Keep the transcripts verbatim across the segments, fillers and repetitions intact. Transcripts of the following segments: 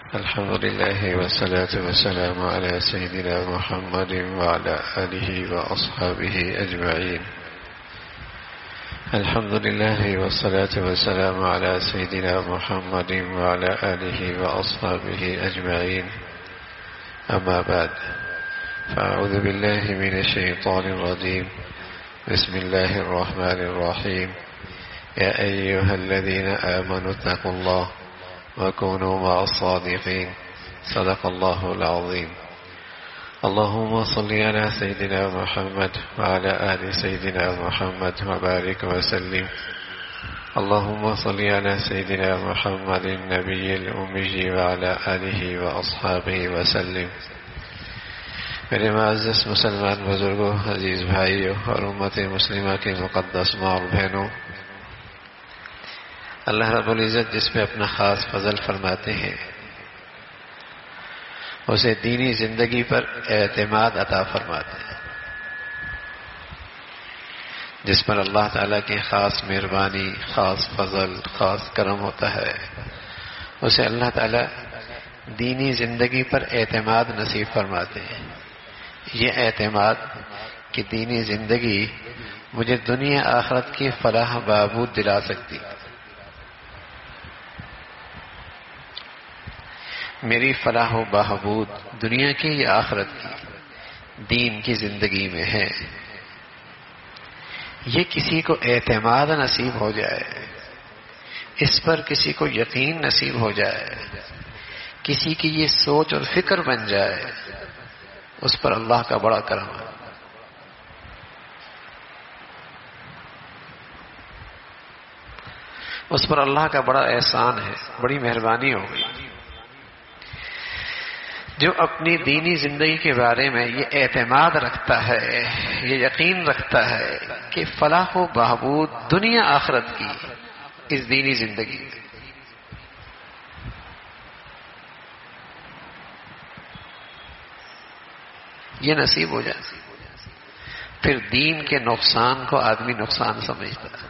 الحمد لله والصلاة والسلام على سيدنا محمد وعلى آله وأصحابه أجمعين. الحمد لله والصلاة والسلام على سيدنا محمد وعلى آله وأصحابه أجمعين. أما بعد، فأعوذ بالله من الشيطان الرجيم. بسم الله الرحمن الرحيم. يا أيها الذين آمنوا اتقوا الله وكونوا مع الصادقين. صدق الله العظيم. اللهم صل على سيدنا محمد وعلى آل سيدنا محمد وبارك وسلم. اللهم صل على سيدنا محمد النبي الأمي وعلى آله وأصحابه وسلم. میرے معزز مسلمان بزرگوں، عزیز بھائیوں اور امت مسلمہ کے مقدس ماں اور بہنوں، اللہ رب العزت جس پہ اپنا خاص فضل فرماتے ہیں اسے دینی زندگی پر اعتماد عطا فرماتے ہیں. جس پر اللہ تعالیٰ کی خاص مہربانی، خاص فضل، خاص کرم ہوتا ہے، اسے اللہ تعالیٰ دینی زندگی پر اعتماد نصیب فرماتے ہیں. یہ اعتماد کہ دینی زندگی مجھے دنیا آخرت کی فلاح بہبود دلا سکتی، میری فلاح و بہبود دنیا کی یا آخرت کی، دین کی زندگی میں ہے. یہ کسی کو اعتماد نصیب ہو جائے، اس پر کسی کو یقین نصیب ہو جائے، کسی کی یہ سوچ اور فکر بن جائے، اس پر اللہ کا بڑا کرم ہے. اس پر اللہ کا بڑا احسان ہے، بڑی مہربانی ہو گئی. جو اپنی دینی زندگی کے بارے میں یہ اعتماد رکھتا ہے، یہ یقین رکھتا ہے کہ فلاح و بہبود دنیا آخرت کی اس دینی زندگی میں، یہ نصیب ہو جائے، پھر دین کے نقصان کو آدمی نقصان سمجھتا ہے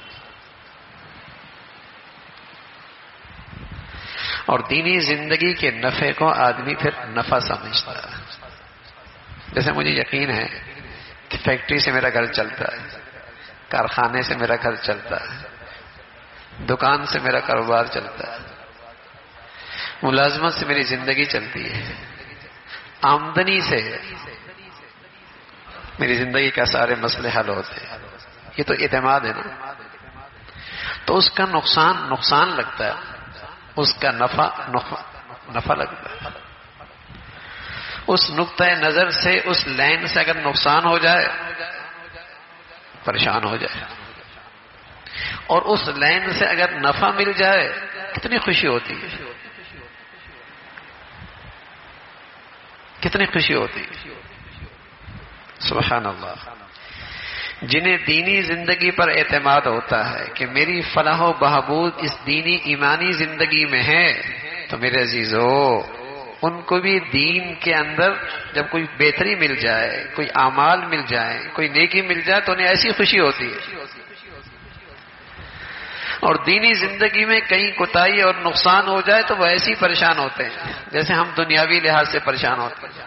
اور دینی زندگی کے نفع کو آدمی پھر نفع سمجھتا ہے. جیسے مجھے یقین ہے کہ فیکٹری سے میرا گھر چلتا ہے، کارخانے سے میرا گھر چلتا ہے، دکان سے میرا کاروبار چلتا ہے، ملازمت سے میری زندگی چلتی ہے، آمدنی سے میری زندگی کا سارے مسئلے حل ہوتے ہیں. یہ تو اعتماد ہے نا. تو اس کا نقصان نقصان لگتا ہے، اس کا نفع نفع نفع لگتا ہے. اس نقطۂ نظر سے، اس لائن سے اگر نقصان ہو جائے پریشان ہو جائے، اور اس لائن سے اگر نفع مل جائے کتنی خوشی ہوتی ہے، کتنی خوشی ہوتی ہے. سبحان اللہ. جنہیں دینی زندگی پر اعتماد ہوتا ہے کہ میری فلاح و بہبود اس دینی ایمانی زندگی میں ہے، تو میرے عزیزو ان کو بھی دین کے اندر جب کوئی بہتری مل جائے، کوئی اعمال مل جائے، کوئی نیکی مل جائے تو انہیں ایسی خوشی ہوتی ہے. اور دینی زندگی میں کہیں کوتاہی اور نقصان ہو جائے تو وہ ایسے ہی پریشان ہوتے ہیں جیسے ہم دنیاوی لحاظ سے پریشان ہوتے ہیں.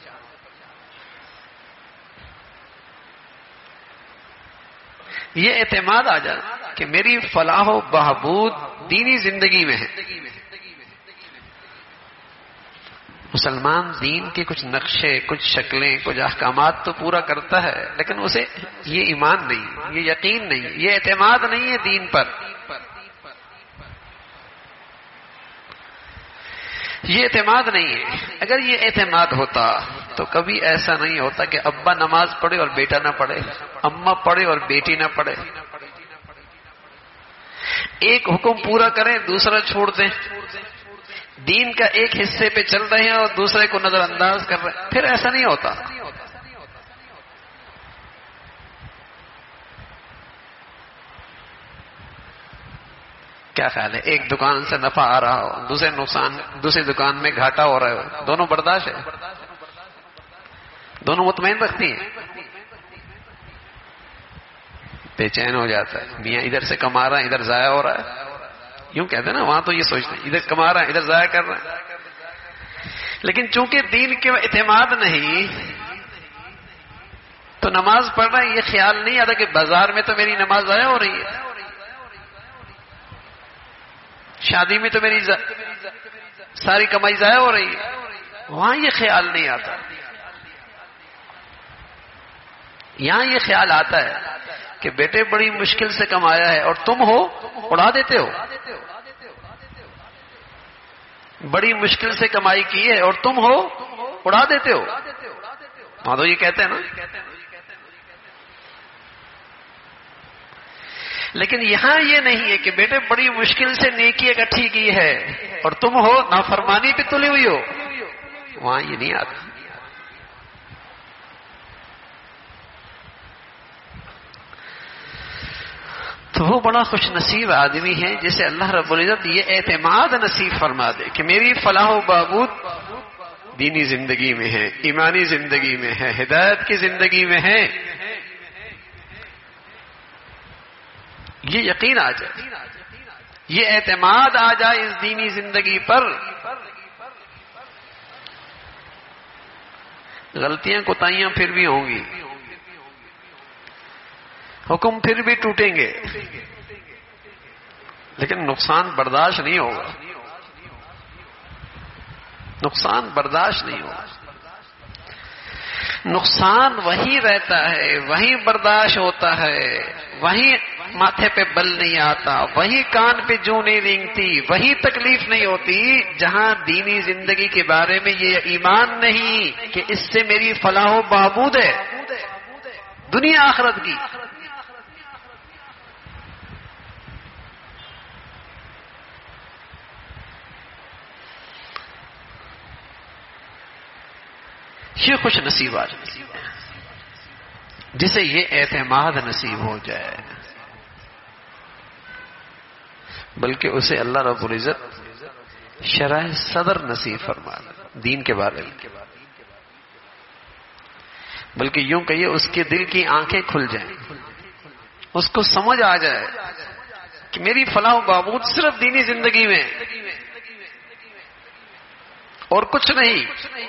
یہ اعتماد آ جائے کہ میری فلاح و بہبود دینی زندگی میں ہے. مسلمان دین کے کچھ نقشے، کچھ شکلیں، کچھ احکامات تو پورا کرتا ہے، لیکن اسے یہ ایمان نہیں، یہ یقین نہیں، یہ اعتماد نہیں ہے دین پر. یہ اعتماد نہیں ہے. اگر یہ اعتماد ہوتا تو کبھی ایسا نہیں ہوتا کہ ابا نماز پڑھے اور بیٹا نہ پڑھے، اماں پڑھے اور بیٹی نہ پڑھے، ایک حکم پورا کریں دوسرا چھوڑ دیں، دین کا ایک حصے پہ چل رہے ہیں اور دوسرے کو نظر انداز کر رہے ہیں. پھر ایسا نہیں ہوتا. کیا خیال ہے؟ ایک دکان سے نفع آ رہا ہو، دوسرے نقصان، دوسری دکان میں گھاٹا ہو رہا ہو، دونوں برداشت ہے، دونوں مطمئن رکھتی ہیں. بے چین ہو جاتا ہے. میاں ادھر سے کما رہا ہے، ادھر ضائع ہو رہا ہے. یوں کہتے ہیں نا، وہاں تو یہ سوچتے ہیں ادھر کما رہا ہے ادھر ضائع کر رہا ہے. لیکن چونکہ دین کے اعتماد نہیں تو نماز پڑھنا یہ خیال نہیں آتا کہ بازار میں تو میری نماز ضائع ہو رہی ہے، شادی میں تو میری ساری کمائی ضائع ہو رہی ہے، وہاں یہ خیال نہیں آتا. یہاں یہ خیال آتا ہے کہ بیٹے بڑی مشکل سے کمایا ہے اور تم ہو اڑا دیتے ہو، بڑی مشکل سے کمائی کی ہے اور تم ہو اڑا دیتے ہو. ہاں تو یہ کہتے ہیں نا. لیکن یہاں یہ نہیں ہے کہ بیٹے بڑی مشکل سے نیکی اکٹھی کی ہے اور تم ہو نافرمانی پہ تلی ہوئی ہو، وہاں یہ نہیں آتا. تو وہ بڑا خوش نصیب آدمی ہے جسے اللہ رب العزت یہ اعتماد نصیب فرما دے کہ میری فلاح و بہبود دینی زندگی میں ہے، ایمانی زندگی میں ہے، ہدایت کی زندگی میں ہے. یہ یقین آ جائے، یہ اعتماد آ جائے اس دینی زندگی پر. غلطیاں کوتاہیاں پھر بھی ہوں گی، حکم پھر بھی ٹوٹیں گے، لیکن نقصان برداشت نہیں ہوگا، نقصان برداشت نہیں ہوگا. نقصان وہی رہتا ہے، وہی برداشت ہوتا ہے، وہی ماتھے پہ بل نہیں آتا، وہی کان پہ جو نہیں رینگتی، وہی تکلیف نہیں ہوتی جہاں دینی زندگی کے بارے میں یہ ایمان نہیں کہ اس سے میری فلاح و بہبود ہے دنیا آخرت کی. یہ خوش نصیب آدمی جسے یہ اعتماد نصیب ہو جائے، بلکہ اسے اللہ رب العزت شرح صدر نصیب فرما دین کے بارے میں، بلکہ یوں کہیے اس کے دل کی آنکھیں کھل جائیں، اس کو سمجھ آ جائے کہ میری فلاح و بہبود صرف دینی زندگی میں اور کچھ نہیں.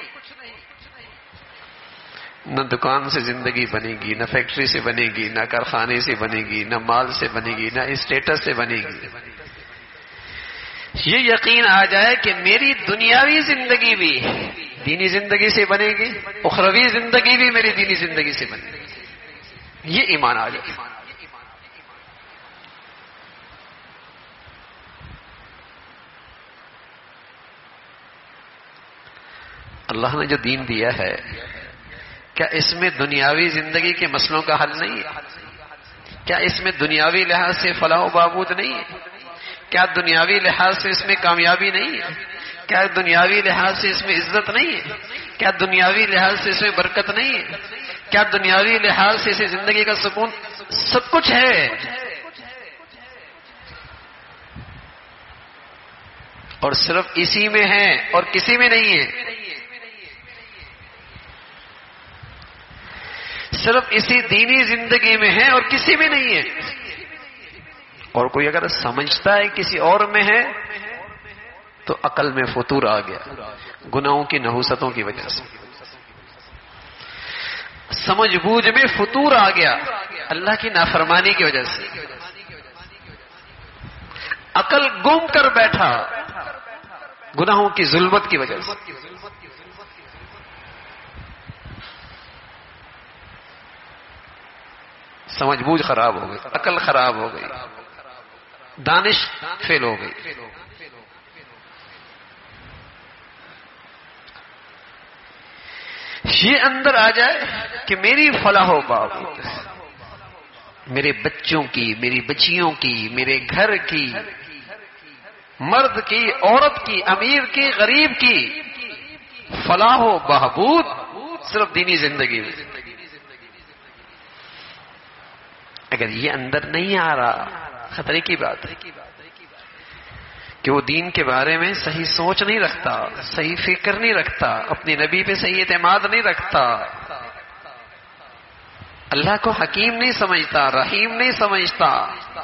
نہ دکان سے زندگی بنے گی، نہ فیکٹری سے بنے گی، نہ کارخانے سے بنے گی، نہ مال سے بنے گی، نہ اسٹیٹس سے بنے گی. یہ یقین آ جائے کہ میری دنیاوی زندگی بھی دینی زندگی سے بنے گی، اخروی زندگی بھی میری دینی زندگی سے بنے گی. یہ ایمان آ جائے. اللہ نے جو دین دیا ہے کیا اس میں دنیاوی زندگی کے مسئلوں کا حل نہیں ہے؟ کیا اس میں دنیاوی لحاظ سے فلاح و بہبود نہیں ہے؟ کیا دنیاوی لحاظ سے اس میں کامیابی نہیں ہے؟ کیا دنیاوی لحاظ سے اس میں عزت نہیں ہے؟ کیا دنیاوی لحاظ سے اس میں برکت نہیں ہے؟ کیا دنیاوی لحاظ سے اسے زندگی کا سکون؟ سب کچھ ہے، اور صرف اسی میں ہے اور کسی میں نہیں ہے. صرف اسی دینی زندگی میں ہے اور کسی میں نہیں ہے. اور کوئی اگر سمجھتا ہے کسی اور میں ہے تو عقل میں فطور آ گیا، گناہوں کی نحوستوں کی وجہ سے سمجھ بوجھ میں فطور آ گیا، اللہ کی نافرمانی کی وجہ سے عقل گم کر بیٹھا گناہوں کی ظلمت کی وجہ سے. سمجھ بوجھ خراب ہو گئی، عقل خراب ہو گئی، دانش فیل ہو گئی. یہ اندر آ جائے کہ میری فلاح و بہبود میرے بچوں کی، میری بچیوں کی، میرے گھر کی، مرد کی، عورت کی، امیر کی، غریب کی فلاح و بہبود صرف دینی زندگی میں. اگر یہ اندر نہیں آ رہا خطرے کی بات ہے کہ وہ دین کے بارے میں صحیح سوچ نہیں رکھتا، صحیح فکر نہیں رکھتا، اپنی نبی پہ صحیح اعتماد نہیں رکھتا، اللہ کو حکیم نہیں سمجھتا، رحیم نہیں سمجھتا،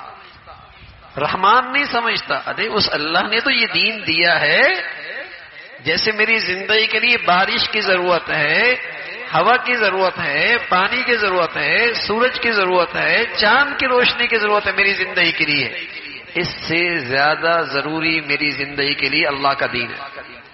رحمان نہیں سمجھتا. ارے اس اللہ نے تو یہ دین دیا ہے جیسے میری زندگی کے لیے بارش کی ضرورت ہے، ہوا کی ضرورت ہے، پانی کی ضرورت ہے، سورج کی ضرورت ہے، چاند کی روشنی کی ضرورت ہے میری زندگی کے لیے، اس سے زیادہ ضروری میری زندگی کے لیے اللہ کا دین ہے۔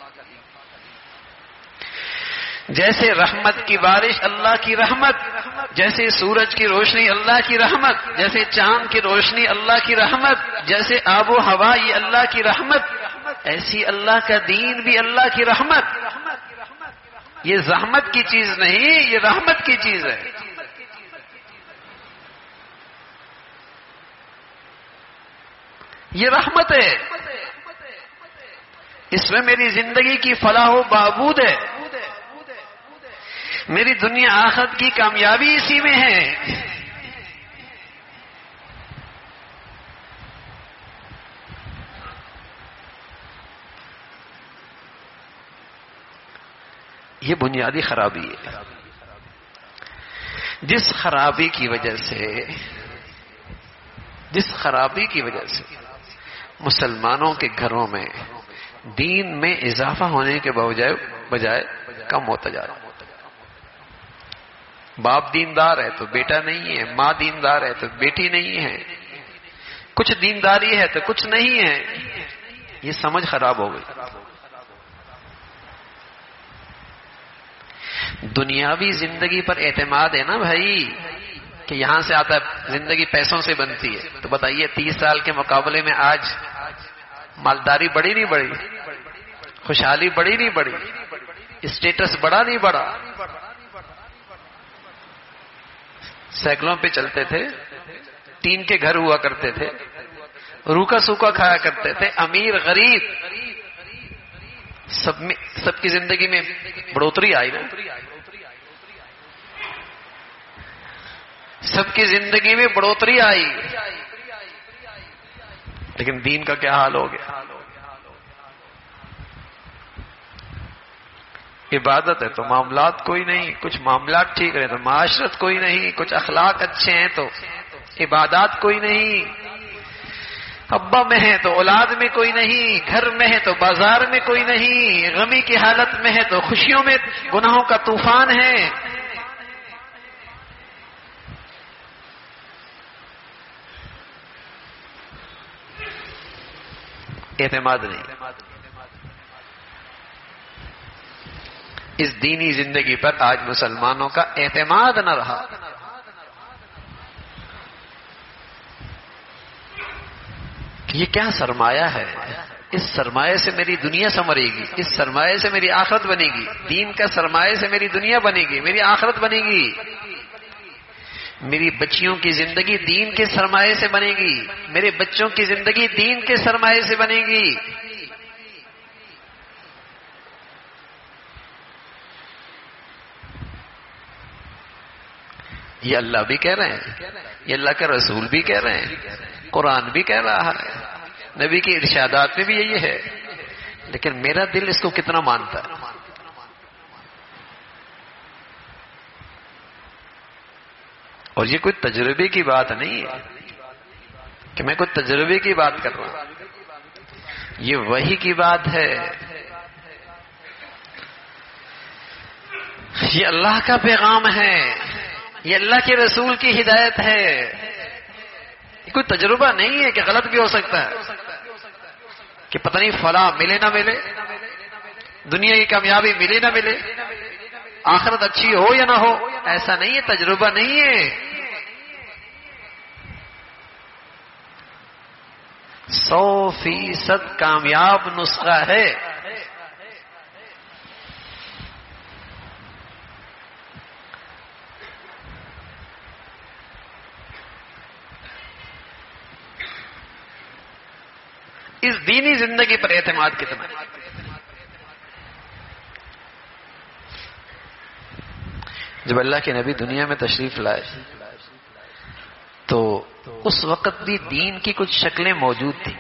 جیسے رحمت کی بارش اللہ کی رحمت، جیسے سورج کی روشنی اللہ کی رحمت، جیسے چاند کی روشنی اللہ کی رحمت، جیسے آب و ہوا یہ اللہ کی رحمت، ایسی اللہ کا دین بھی اللہ کی رحمت۔ یہ زحمت کی چیز نہیں، یہ رحمت کی چیز ہے۔ یہ رحمت ہے، اس میں میری زندگی کی فلاح و بہبود ہے، میری دنیا آخرت کی کامیابی اسی میں ہے۔ یہ بنیادی خرابی ہے، جس خرابی کی وجہ سے جس خرابی کی وجہ سے مسلمانوں کے گھروں میں دین میں اضافہ ہونے کے بجائے بجائے کم ہوتا جا رہا ہے۔ باپ دیندار ہے تو بیٹا نہیں ہے، ماں دیندار ہے تو بیٹی نہیں ہے، کچھ دینداری ہے تو کچھ نہیں ہے، یہ سمجھ خراب ہو گئی۔ دنیاوی زندگی پر اعتماد ہے نا بھائی، کہ یہاں سے آتا ہے، زندگی پیسوں سے بنتی ہے، تو بتائیے تیس سال کے مقابلے میں آج مالداری بڑی نہیں بڑی، خوشحالی بڑی نہیں بڑی، اسٹیٹس بڑا نہیں بڑا؟ سائیکلوں پہ چلتے تھے، ٹین کے گھر ہوا کرتے تھے، روکا سوکا کھایا کرتے تھے، امیر غریب سب میں سب کی زندگی میں بڑھوتری آئی نا، سب کی زندگی میں بڑھوتری آئی، لیکن دین کا کیا حال ہو گیا؟ عبادت ہے تو معاملات کوئی نہیں، کچھ معاملات ٹھیک رہے تو معاشرت کوئی نہیں، کچھ اخلاق اچھے ہیں تو عبادات کوئی نہیں، ابا میں ہے تو اولاد میں کوئی نہیں، گھر میں ہے تو بازار میں کوئی نہیں، غمی کی حالت میں ہے تو خوشیوں میں گناہوں کا طوفان ہے۔ اعتماد نہیں، اس دینی زندگی پر آج مسلمانوں کا اعتماد نہ رہا۔ کہ یہ کیا سرمایہ ہے، اس سرمایہ سے میری دنیا سنورے گی، اس سرمایہ سے میری آخرت بنے گی، دین کا سرمایہ سے میری دنیا بنے گی، میری آخرت بنے گی، میری بچیوں کی زندگی دین کے سرمایہ سے بنے گی، میرے بچوں کی زندگی دین کے سرمایہ سے بنے گی۔ یہ اللہ بھی کہہ رہے ہیں، یہ اللہ کا رسول بھی کہہ رہے ہیں، قرآن بھی کہہ رہا ہے، نبی کی ارشادات میں بھی یہی ہے، لیکن میرا دل اس کو کتنا مانتا ہے؟ اور یہ کوئی تجربے کی بات نہیں ہے کہ میں کوئی تجربے کی بات کر رہا ہوں، یہ وحی کی بات ہے، یہ اللہ کا پیغام ہے، یہ اللہ کے رسول کی ہدایت ہے، یہ کوئی تجربہ نہیں ہے کہ غلط بھی ہو سکتا ہے، کہ پتہ نہیں فلاں ملے نہ ملے، دنیا کی کامیابی ملے نہ ملے، آخرت اچھی ہو یا نہ ہو، ایسا نہیں ہے، تجربہ نہیں ہے۔ سو فیصد کامیاب نسخہ ہے۔ اس دینی زندگی پر اعتماد کتنا ہے؟ جب اللہ کے نبی دنیا میں تشریف لائے تو اس وقت بھی دین کی کچھ شکلیں موجود تھیں،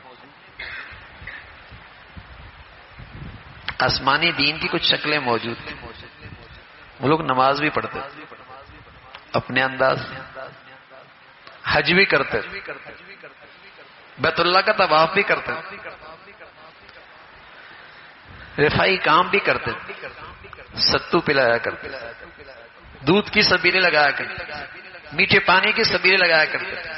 آسمانی دین کی کچھ شکلیں موجود تھیں، وہ لوگ نماز بھی پڑھتے اپنے انداز سے، حج بھی کرتے، بیت اللہ کا طواف بھی کرتے، رفائی کام بھی کرتے تھے، ستو پلایا کرتے، دودھ کی سبیلے لگایا کرتے، میٹھے پانی کی سبیلے لگایا کرتے تھے۔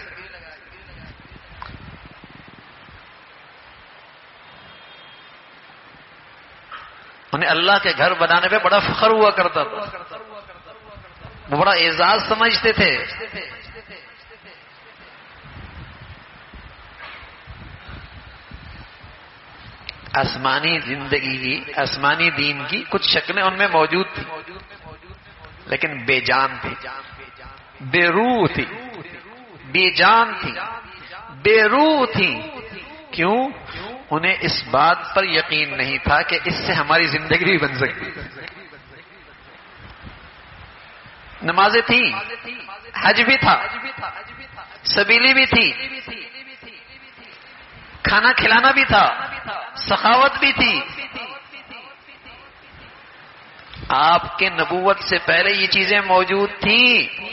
انہیں اللہ کے گھر بنانے پہ بڑا فخر ہوا کرتا تھا، وہ بڑا اعزاز سمجھتے تھے۔ آسمانی زندگی کی، آسمانی دین کی کچھ شکلیں ان میں موجود تھی، لیکن بے جان تھی، بے روح تھی، بے جان تھی، بے روح تھی۔ کیوں؟ انہیں اس بات پر یقین نہیں تھا کہ اس سے ہماری زندگی بھی بن سکتی۔ نمازیں تھیں، حج بھی تھا، سبیلی بھی تھی، کھانا کھلانا بھی تھا، سخاوت بھی تھی۔ آپ کے نبوت سے پہلے یہ چیزیں موجود تھیں۔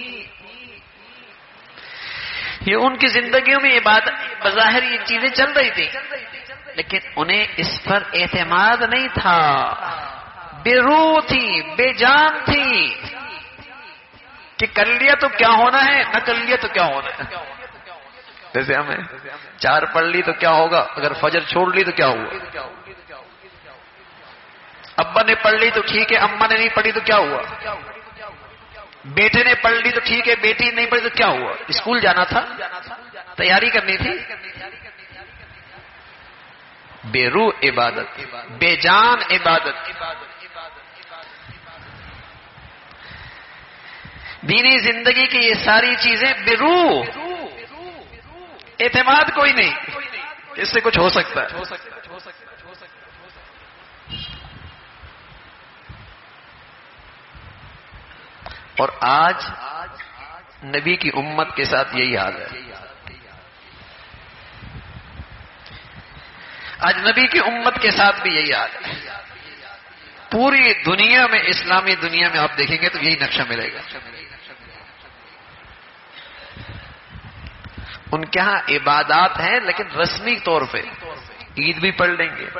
یہ ان کی زندگیوں میں عبادت بظاہر یہ چیزیں چل رہی تھیں، لیکن انہیں اس پر اعتماد نہیں تھا، بے روح تھی، بے جان تھی کہ کر لیا تو کیا ہونا ہے، نہ کر لیا تو کیا ہونا ہے۔ جیسے ہمیں چار پڑھ لی تو کیا ہوگا، اگر فجر چھوڑ لی تو کیا ہوا، ابا نے پڑھ لی تو ٹھیک ہے، اماں نے نہیں پڑھی تو کیا ہوا، بیٹے نے پڑھ لی تو ٹھیک ہے، بیٹی نہیں پڑھی تو کیا ہوا، اسکول جانا تھا، تیاری کرنی تھی۔ بے روح عبادت، بے جان عبادت۔ دینی زندگی کی یہ ساری چیزیں بے روح، اعتماد کوئی نہیں، اس سے کچھ ہو سکتا ہے۔ اور آج نبی کی امت کے ساتھ یہی حال ہے۔ آج نبی کی امت کے ساتھ بھی یہی حال ہے۔ پوری دنیا میں، اسلامی دنیا میں آپ دیکھیں گے تو یہی نقشہ ملے گا۔ ان کے ہاں عبادات ہیں لیکن رسمی طور پہ، عید بھی پڑھ لیں گے،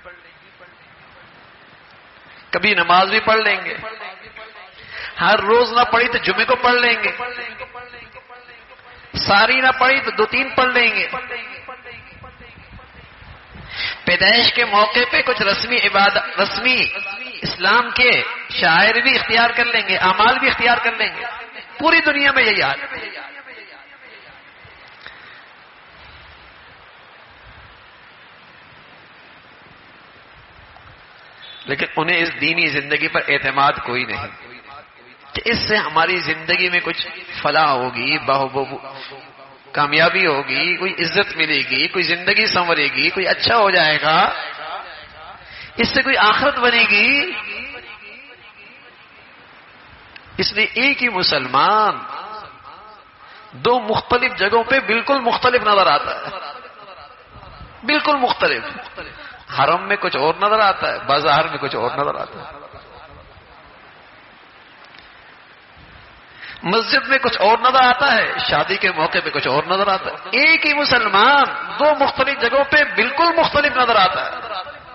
کبھی نماز بھی پڑھ لیں گے، ہر روز نہ پڑھی تو جمعے کو پڑھ لیں گے، ساری نہ پڑھی تو دو تین پڑھ لیں گے، پیدائش کے موقع پہ کچھ رسمی عبادت، رسمی اسلام کے شاعر بھی اختیار کر لیں گے، اعمال بھی اختیار کر لیں گے۔ پوری دنیا میں یہی حال ہے۔ لیکن انہیں اس دینی زندگی پر اعتماد کوئی نہیں کہ اس سے ہماری زندگی میں کچھ فلاح ہوگی، بہو کامیابی ہوگی، کوئی عزت ملے گی، کوئی زندگی سنورے گی، کوئی اچھا ہو جائے گا، اس سے کوئی آخرت بنے گی۔ اس لیے ایک ہی مسلمان دو مختلف جگہوں پہ بالکل مختلف نظر آتا ہے، بالکل مختلف۔ حرم میں کچھ اور نظر آتا ہے، بازار میں کچھ اور نظر آتا ہے، مسجد میں کچھ اور نظر آتا ہے، شادی کے موقع پہ کچھ اور نظر آتا ہے۔ ایک ہی مسلمان دو مختلف جگہوں پہ بالکل مختلف نظر آتا ہے۔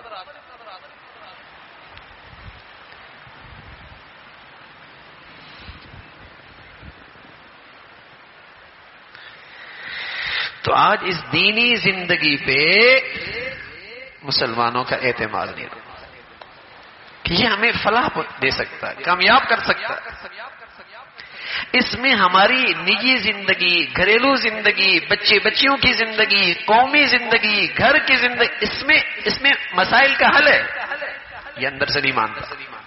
تو آج اس دینی زندگی پہ مسلمانوں کا اعتماد نہیں رہا کہ یہ ہمیں فلاح دے سکتا ہے، کامیاب کر سکتا ہے۔ اس میں ہماری نجی زندگی، گھریلو زندگی، بچے بچیوں کی زندگی، قومی زندگی، گھر کی زندگی، اس میں اس میں مسائل کا حل ہے، یہ اندر سے نہیں مانتا۔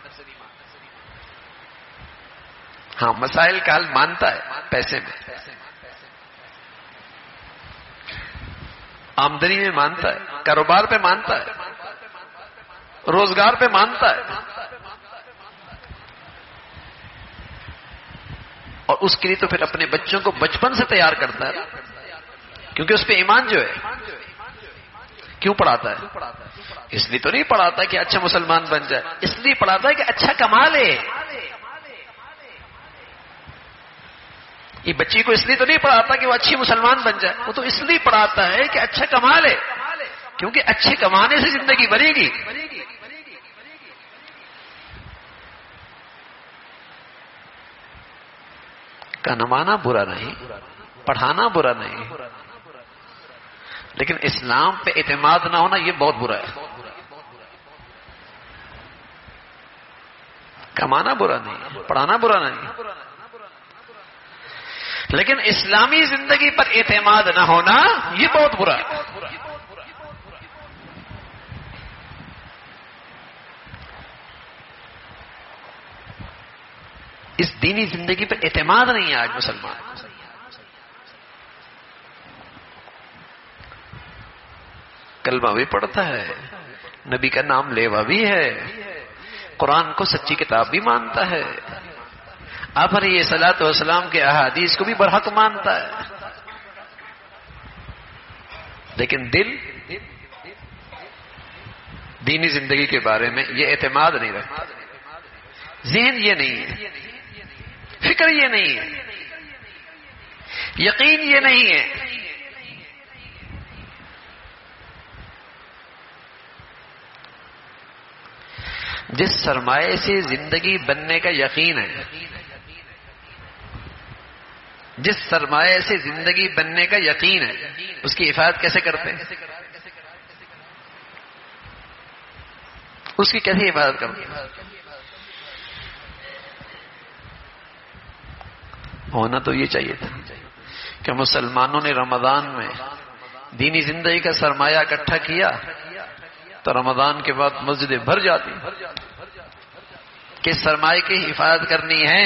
ہاں، مسائل کا حل مانتا ہے، پیسے میں، آمدنی میں مانتا ہے، کاروبار پہ مانتا ہے، روزگار پہ مانتا ہے، اور اس کے لیے تو پھر اپنے بچوں کو بچپن سے تیار کرتا ہے، کیونکہ اس پہ ایمان جو ہے۔ کیوں پڑھاتا ہے؟ اس لیے تو نہیں پڑھاتا کہ اچھا مسلمان بن جائے، اس لیے پڑھاتا ہے کہ اچھا کما لے۔ یہ بچی کو اس لیے تو نہیں پڑھاتا کہ وہ اچھی مسلمان بن جائے، وہ تو اس لیے پڑھاتا ہے کہ اچھا کما لے، کیونکہ اچھے کمانے سے زندگی بنے گی۔ کمانا برا نہیں، پڑھانا برا نہیں، لیکن اسلام پہ اعتماد نہ ہونا یہ بہت برا ہے۔ کمانا برا نہیں، پڑھانا برا نہیں، لیکن اسلامی زندگی پر اعتماد نہ ہونا یہ بہت برا ہے۔ اس دینی زندگی پر اعتماد نہیں ہے آج مسلمان۔ کلمہ بھی پڑھتا ہے، نبی کا نام لیوا بھی ہے، قرآن کو سچی کتاب بھی مانتا ہے، آپ علیہ الصلوۃ والسلام کے احادیث کو بھی برحق مانتا ہے، لیکن دل دینی زندگی کے بارے میں یہ اعتماد نہیں رکھتا، ذہن یہ نہیں ہے، فکر یہ نہیں ہے، یقین یہ نہیں ہے۔ جس سرمایے سے زندگی بننے کا یقین ہے، جس سرمایے سے زندگی بننے کا یقین ہے، اس کی حفاظت کیسے کرتے ہیں؟ اس کی کیسے حفاظت کرتے ہیں؟ ہونا تو یہ چاہیے تھا کہ مسلمانوں نے رمضان میں دینی زندگی کا سرمایہ اکٹھا کیا تو رمضان کے بعد مسجدیں بھر جاتی، کہ سرمایہ کی حفاظت کرنی ہے۔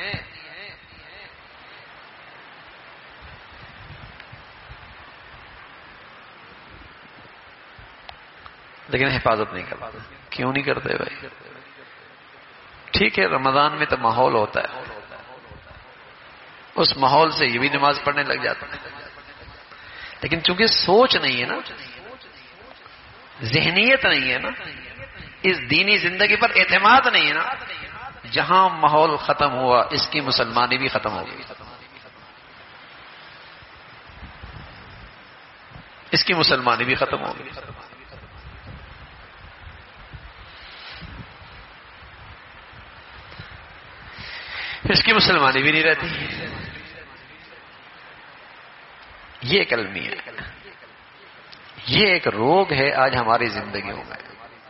لیکن حفاظت نہیں کرتے۔ کیوں نہیں کرتے بھائی؟ ٹھیک ہے رمضان میں تو ماحول ہوتا ہے، اس ماحول سے یہ بھی نماز پڑھنے لگ جاتا ہے، لیکن چونکہ سوچ نہیں ہے نا، ذہنیت نہیں ہے نا، اس دینی زندگی پر اعتماد نہیں ہے نا، جہاں ماحول ختم ہوا اس کی مسلمانی بھی ختم ہو گئی، اس کی مسلمانی بھی ختم ہو گئی۔ اس کی مسلمانی بھی نہیں رہتی۔ یہ ایک المیہ ہے، یہ ایک روگ ہے آج ہماری زندگیوں میں۔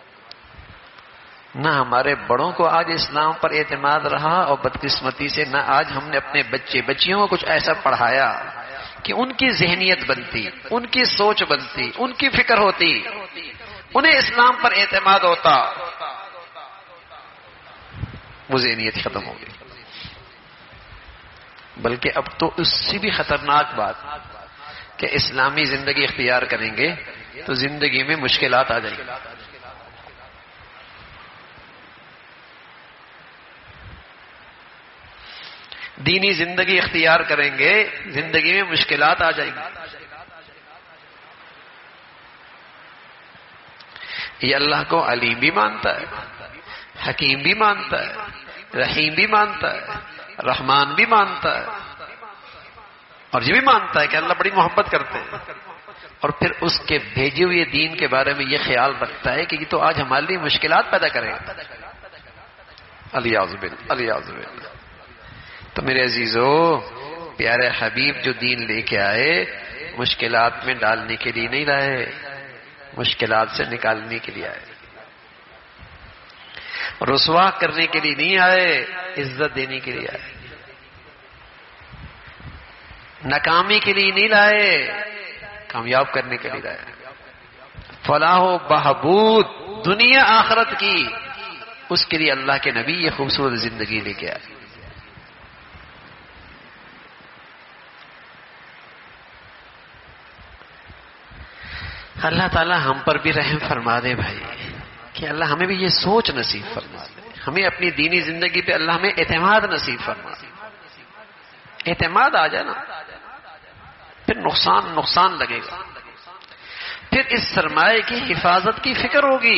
نہ ہمارے بڑوں کو آج اسلام پر اعتماد رہا، اور بدقسمتی سے نہ آج ہم نے اپنے بچے بچیوں کو کچھ ایسا پڑھایا کہ ان کی ذہنیت بنتی، ان کی سوچ بنتی، ان کی فکر ہوتی، انہیں اسلام پر اعتماد ہوتا۔ وہ ذہنیت ختم ہو گئی۔ بلکہ اب تو اس سے بھی خطرناک بات کہ اسلامی زندگی اختیار کریں گے تو زندگی میں مشکلات آ جائیں گی۔ دینی زندگی اختیار کریں گے زندگی میں مشکلات آ جائیں گی۔ یہ اللہ کو علیم بھی مانتا ہے، حکیم بھی مانتا ہے، رحیم بھی مانتا ہے، رحمان بھی مانتا ہے، اور یہ بھی مانتا ہے کہ اللہ بڑی محبت کرتے ہیں، اور پھر اس کے بھیجے ہوئے دین کے بارے میں یہ خیال رکھتا ہے کہ یہ تو آج ہمارے لیے مشکلات پیدا کرے گا۔ الیاذ باللہ، الیاذ باللہ۔ تو میرے عزیزو، پیارے حبیب جو دین لے کے آئے مشکلات میں ڈالنے کے لیے نہیں لائے، مشکلات سے نکالنے کے لیے آئے، رسوا کرنے کے لیے نہیں آئے، عزت دینے کے لیے آئے، ناکامی کے لیے نہیں لائے، کامیاب کرنے کے لیے لائے، فلاح و بہبود دنیا آخرت کی، اس کے لیے اللہ کے نبی یہ خوبصورت زندگی لے کے آئے۔ اللہ تعالی ہم پر بھی رحم فرما دے بھائی، کہ اللہ ہمیں بھی یہ سوچ نصیب فرما دے، ہمیں اپنی دینی زندگی پہ اللہ ہمیں اعتماد نصیب فرما دے۔ اعتماد آ جائے نا پھر نقصان نقصان لگے گا، پھر اس سرمایہ کی حفاظت کی فکر ہوگی۔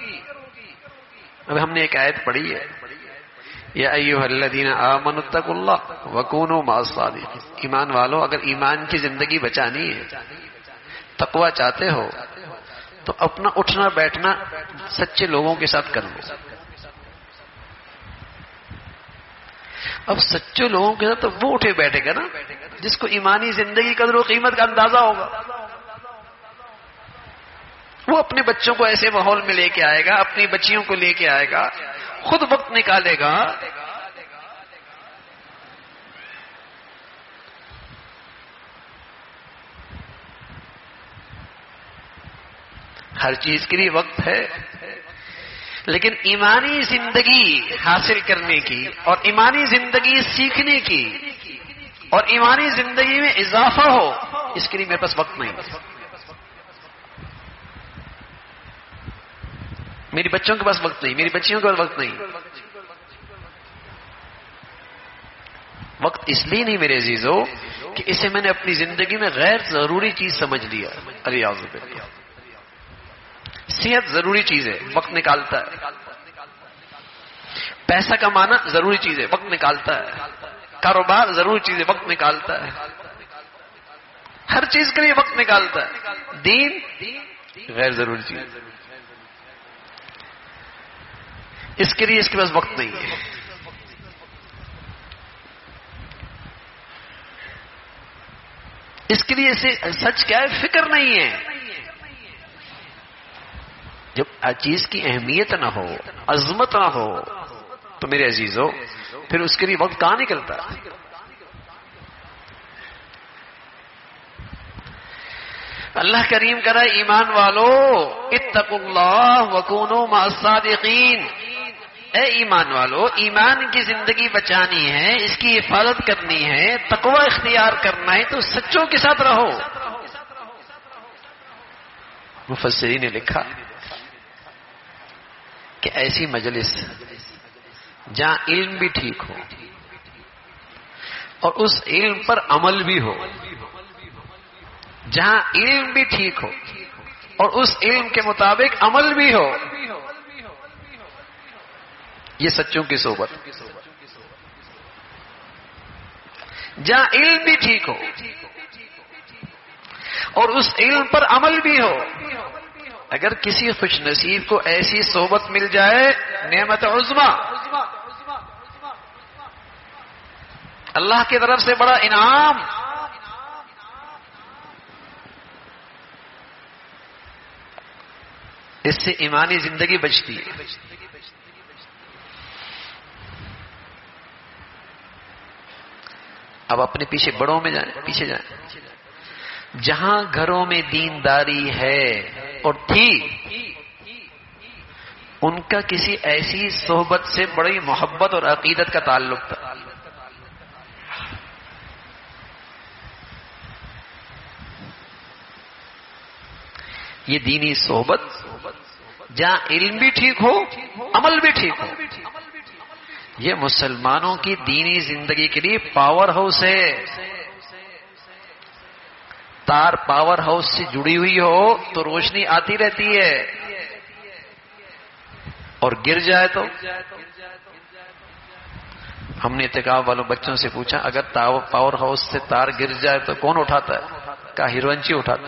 اب ہم نے ایک آیت پڑھی ہے، یا ایھا الذین آمنوا اتقوا اللہ وکونوا مع الصادقین، ایمان والو اگر ایمان کی زندگی بچانی ہے، تقوی چاہتے ہو تو اپنا اٹھنا بیٹھنا سچے لوگوں کے ساتھ کر لو، اب سچے لوگوں کے ساتھ تو وہ اٹھے بیٹھے گا نا جس کو ایمانی زندگی قدر و قیمت کا اندازہ ہوگا. وہ اپنے بچوں کو ایسے ماحول میں لے کے آئے گا، اپنی بچیوں کو لے کے آئے گا، خود وقت نکالے گا. ہر چیز کے لیے وقت ہے، لیکن ایمانی زندگی حاصل کرنے کی اور ایمانی زندگی سیکھنے کی اور ایمانی زندگی میں اضافہ ہو، اس کے لیے میرے پاس وقت نہیں. میری بچوں کے پاس وقت نہیں، میری بچیوں کے پاس وقت نہیں. وقت اس لیے نہیں میرے عزیزو کہ اسے میں نے اپنی زندگی میں غیر ضروری چیز سمجھ لیا. الیاذ باللہ. صحت ضروری چیز ہے، وقت نکالتا ہے. پیسہ کمانا ضروری چیز ہے، وقت نکالتا ہے. کاروبار ضروری چیز ہے، وقت نکالتا ہے. ہر چیز کے لیے وقت نکالتا ہے. دین غیر ضروری چیز ہے، اس کے لیے اس کے پاس وقت نہیں ہے. اس کے لیے اسے سچ کیا ہے، فکر نہیں ہے. جب چیز کی اہمیت نہ ہو، عظمت نہ ہو، تو میرے عزیزو پھر اس کے لیے وقت کہاں نکلتا. اللہ کریم کرا ایمان والو اتقوا اللہ وکونوا مع الصادقین. اے ایمان والو، ایمان کی زندگی بچانی ہے، اس کی حفاظت کرنی ہے، تقوی اختیار کرنا ہے تو سچوں کے ساتھ رہو. مفسرین نے لکھا کہ ایسی مجلس جہاں علم بھی ٹھیک ہو اور اس علم پر عمل بھی ہو، جہاں علم بھی ٹھیک ہو اور اس علم کے مطابق عمل بھی ہو، یہ سچوں کی صحبت. جہاں علم بھی ٹھیک ہو اور اس علم پر عمل بھی ہو. اگر کسی خوش نصیب کو ایسی صحبت مل جائے، نعمت عظما، اللہ کی طرف سے بڑا انعام. اس سے ایمانی زندگی بچتی ہے. اب اپنے پیچھے بڑوں میں جائیں، پیچھے جائیں. جہاں گھروں میں دینداری ہے اور تھی، ان کا کسی ایسی صحبت سے بڑی محبت اور عقیدت کا تعلق تھا. یہ دینی صحبت جہاں علم بھی ٹھیک ہو، عمل بھی ٹھیک ہو، یہ مسلمانوں کی دینی زندگی کے لیے پاور ہاؤس ہے. تار پاور ہاؤس سے جڑی ہوئی ہو تو روشنی آتی رہتی ہے، اور گر جائے تو. ہم نے اعتکاف والوں بچوں سے پوچھا اگر پاور ہاؤس سے تار گر جائے تو کون اٹھاتا ہے؟ کہا ہیروئنچی اٹھاتا،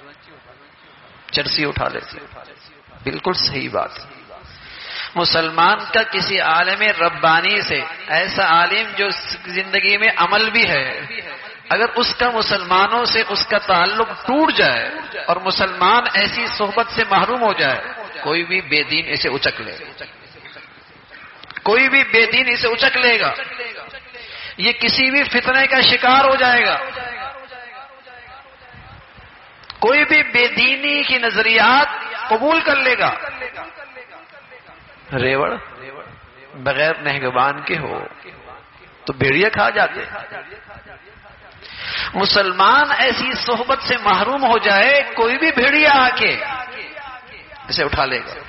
چرسی اٹھا لیتی. بالکل صحیح بات. مسلمان کا کسی عالم ربانی سے، ایسا عالم جو زندگی میں عمل بھی ہے، اگر اس کا مسلمانوں سے اس کا تعلق ٹوٹ جائے اور مسلمان ایسی صحبت سے محروم ہو جائے، کوئی بھی بے دین اسے اچک لے گا. کوئی بھی بے دین اسے اچک لے گا. یہ کسی بھی فتنے کا شکار ہو جائے گا. کوئی بھی بے دینی کی نظریات قبول کر لے گا. ریوڑ بغیر نہگبان کے ہو تو بھیڑیا کھا جاتے. مسلمان ایسی صحبت سے محروم ہو جائے، کوئی بھی بھیڑیا آ کے اسے اٹھا لے گا.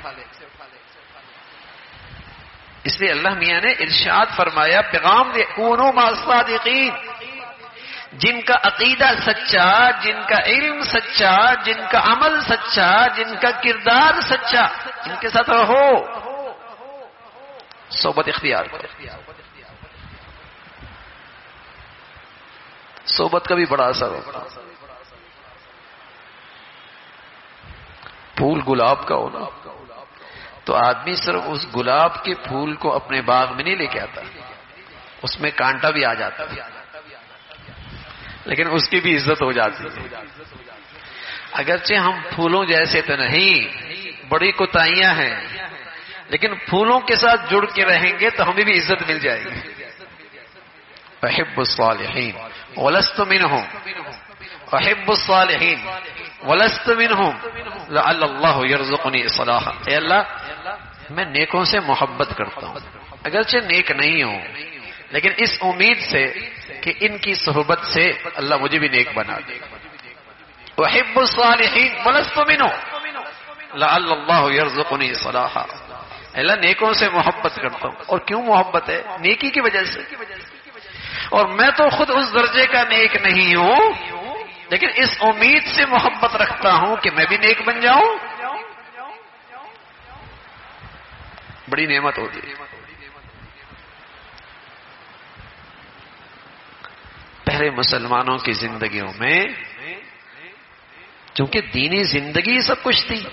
اس لیے اللہ میاں نے ارشاد فرمایا، پیغام دے کونوا مع الصادقین. جن کا عقیدہ سچا، جن کا علم سچا، جن کا عمل سچا، جن کا کردار سچا، ان کے ساتھ رہو، صحبت اختیار کرو. صحبت کا بھی بڑا اثر ہوتا. پھول گلاب کا ہونا تو آدمی صرف اس گلاب کے پھول کو اپنے باغ میں نہیں لے کے آتا، اس میں کانٹا بھی آ جاتا ہے لیکن اس کی بھی عزت ہو جاتی ہے. اگرچہ ہم پھولوں جیسے تو نہیں، بڑی کوتاہیاں ہیں، لیکن پھولوں کے ساتھ جڑ کے رہیں گے تو ہمیں بھی عزت مل جائے گی. احب الصالحین ولست منہم، احب الصالحین ولست منہم لعل اللہ یرزقنی صلاحا. اے اللہ میں نیکوں سے محبت کرتا ہوں، اگرچہ نیک نہیں ہوں، لیکن اس امید سے کہ ان کی صحبت سے اللہ مجھے بھی نیک بنا دے. احب الصالحین ولست منہم لعل اللہ یرزقنی صلاحا. اللہ نیکوں سے محبت کرتا ہوں. اور کیوں محبت ہے؟ نیکی کی وجہ سے. اور میں تو خود اس درجے کا نیک نہیں ہوں، لیکن اس امید سے محبت رکھتا ہوں کہ میں بھی نیک بن جاؤں. بڑی نعمت ہوتی ہے. پہلے مسلمانوں کی زندگیوں میں چونکہ دینی زندگی سب کچھ تھی،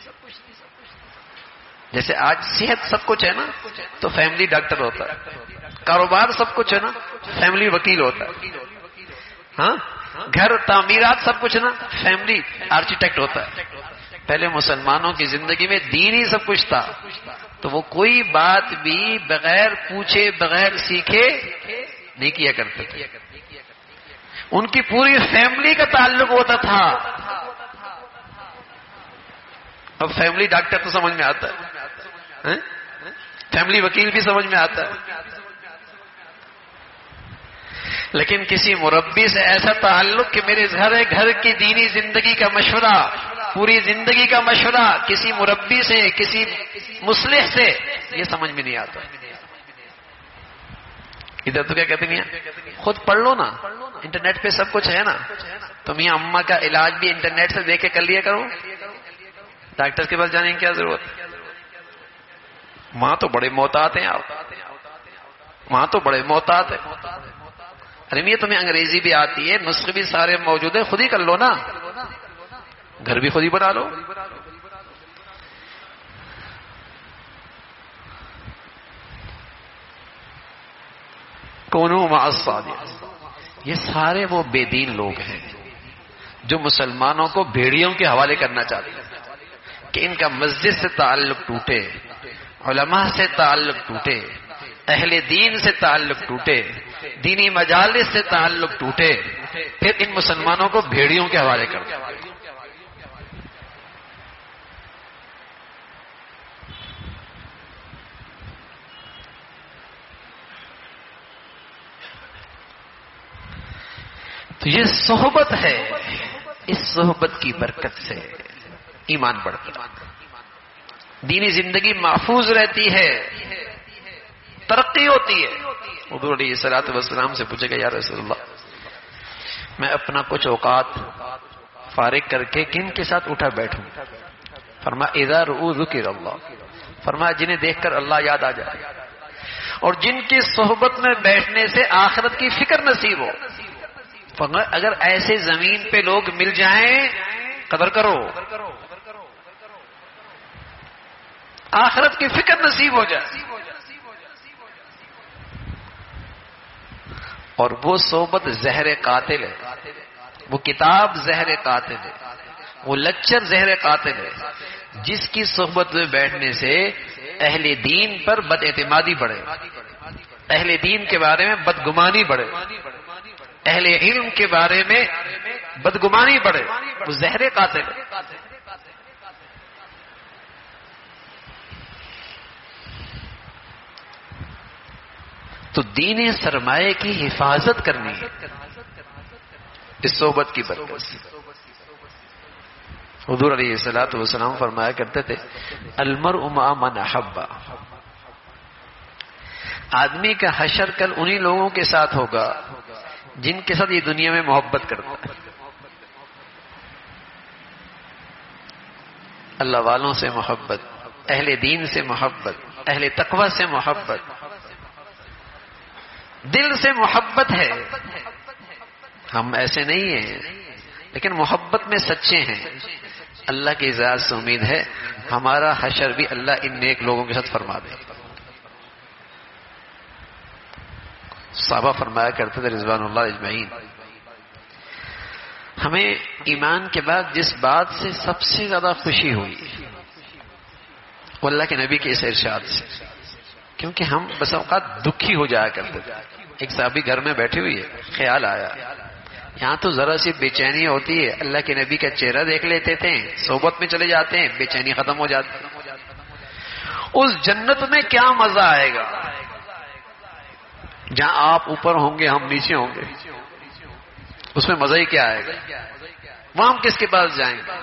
جیسے آج صحت سب کچھ ہے نا تو فیملی ڈاکٹر ہوتا ہے، کاروبار سب کچھ ہے نا فیملی وکیل ہوتا ہے، ہاں گھر تعمیرات سب کچھ نا فیملی آرکیٹیکٹ ہوتا ہے. پہلے مسلمانوں کی زندگی میں دین ہی سب کچھ تھا، تو وہ کوئی بات بھی بغیر پوچھے بغیر سیکھے نہیں کیا کرتے تھے. ان کی پوری فیملی کا تعلق ہوتا تھا. اب فیملی ڈاکٹر تو سمجھ میں آتا ہے، فیملی وکیل بھی سمجھ میں آتا ہے، لیکن کسی مربی سے ایسا تعلق کہ میرے گھر ہے، گھر کی دینی زندگی کا مشورہ، پوری زندگی کا مشورہ کسی مربی سے، کسی مصلح سے، یہ سمجھ میں نہیں آتا. ادھر تو کیا کہتے ہیں، خود پڑھ لو نا، انٹرنیٹ پہ سب کچھ ہے نا، تو میاں اماں کا علاج بھی انٹرنیٹ سے دیکھ کے کر لیا کرو، ڈاکٹر کے پاس جانے کی کیا ضرورت. ماں تو بڑے محتاط ہیں، آپ ماں تو بڑے محتاط ہیں. ارے میاں تمہیں انگریزی بھی آتی ہے، نسخے بھی سارے موجود ہیں، خود ہی کر لو نا، گھر بھی خود ہی بنا لو. کونوا مع الصادقین. یہ سارے وہ بے دین لوگ ہیں جو مسلمانوں کو بھیڑیوں کے حوالے کرنا چاہتے ہیں کہ ان کا مسجد سے تعلق ٹوٹے، علماء سے تعلق ٹوٹے، اہل دین سے تعلق ٹوٹے، دینی مجالس سے تعلق ٹوٹے، پھر ان مسلمانوں کو بھیڑیوں کے حوالے کر دیں. تو یہ صحبت ہے، اس صحبت کی برکت سے ایمان بڑھتا ہے، دینی زندگی محفوظ رہتی ہے، ترقی ہوتی ہے. حضور علیہ الصلوۃ والسلام سے پوچھے گا یا رسول اللہ میں اپنا کچھ اوقات فارغ کر کے کن کے ساتھ اٹھا بیٹھوں؟ فرمایا اذا رؤوا ذکر اللہ، فرمایا جنہیں دیکھ کر اللہ یاد آ جائے اور جن کی صحبت میں بیٹھنے سے آخرت کی فکر نصیب ہو. اگر ایسے زمین پہ لوگ مل جائیں قدر کرو، آخرت کی فکر نصیب ہو جائے. اور وہ صحبت زہر قاتل ہے، وہ کتاب زہر قاتل ہے، وہ لیکچر زہر قاتل ہے جس کی صحبت میں بیٹھنے سے اہل دین پر بد اعتمادی بڑھے، اہل دین کے بارے میں بدگمانی بڑھے، اہل علم کے بارے میں بدگمانی بڑھے. وہ زہر قاتل ہے. تو دین سرمایہ کی حفاظت کرنی ہے اس صحبت کی برکت سے. حضور علیہ الصلوۃ والسلام فرمایا کرتے تھے المرء مع من احب، آدمی کا حشر کل انہی لوگوں کے ساتھ ہوگا جن کے ساتھ یہ دنیا میں محبت کرتا ہے. اللہ والوں سے محبت، اہل دین سے محبت، اہل تقوی سے محبت، دل سے محبت ہے. ہم ایسے نہیں ہیں لیکن محبت میں سچے ہیں. اللہ کی ذات سے امید ہے ہمارا حشر بھی اللہ ان نیک لوگوں کے ساتھ فرما دے. صحابہ فرمایا کرتے تھے رضوان اللہ اجمعین، ہمیں ایمان کے بعد جس بات سے سب سے زیادہ خوشی ہوئی وہ اللہ کے نبی کے اس ارشاد سے، کیونکہ ہم بس اوقات دکھی ہو جایا کرتے تھے۔ ایک صحابی گھر میں بیٹھی ہوئی ہے، خیال آیا یہاں تو ذرا سی بے چینی ہوتی ہے، اللہ کے نبی کا چہرہ دیکھ لیتے تھے، صحبت میں چلے جاتے ہیں، بے چینی ختم ہو جاتی ہے۔ اس جنت میں کیا مزہ آئے گا جہاں آپ اوپر ہوں گے ہم نیچے ہوں گے، اس میں مزہ ہی کیا آئے گا؟ وہاں ہم کس کے پاس جائیں گے؟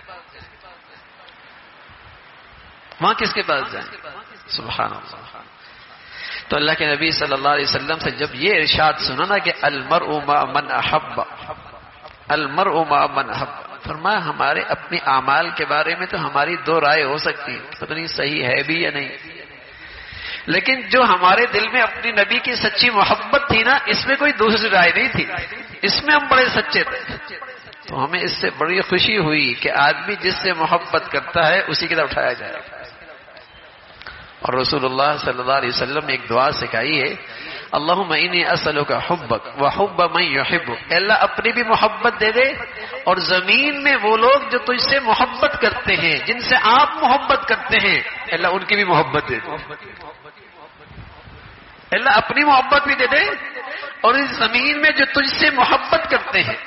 وہاں کس کے پاس جائیں گے؟ سبحان اللہ۔ تو اللہ کے نبی صلی اللہ علیہ وسلم سے جب یہ ارشاد سنا نا کہ المرء مع من احب، المرء مع من احب، فرمایا ہمارے اپنے اعمال کے بارے میں تو ہماری دو رائے ہو سکتی ہیں، پتہ نہیں صحیح ہے بھی یا نہیں، لیکن جو ہمارے دل میں اپنی نبی کی سچی محبت تھی نا، اس میں کوئی دوسری رائے نہیں تھی، اس میں ہم بڑے سچے تھے۔ تو ہمیں اس سے بڑی خوشی ہوئی کہ آدمی جس سے محبت کرتا ہے اسی کی طرف اٹھایا جائے۔ اور رسول اللہ صلی اللہ علیہ وسلم نے ایک دعا سکھائی ہے، اللہم انی اسألک حبک وحب من یحبک، اللہ اپنی بھی محبت دے دے اور زمین میں وہ لوگ جو تجھ سے محبت کرتے ہیں، جن سے آپ محبت کرتے ہیں، اللہ ان کی بھی محبت دے دے۔ اللہ اپنی محبت بھی دے دے اور اس زمین میں جو تجھ سے محبت کرتے ہیں،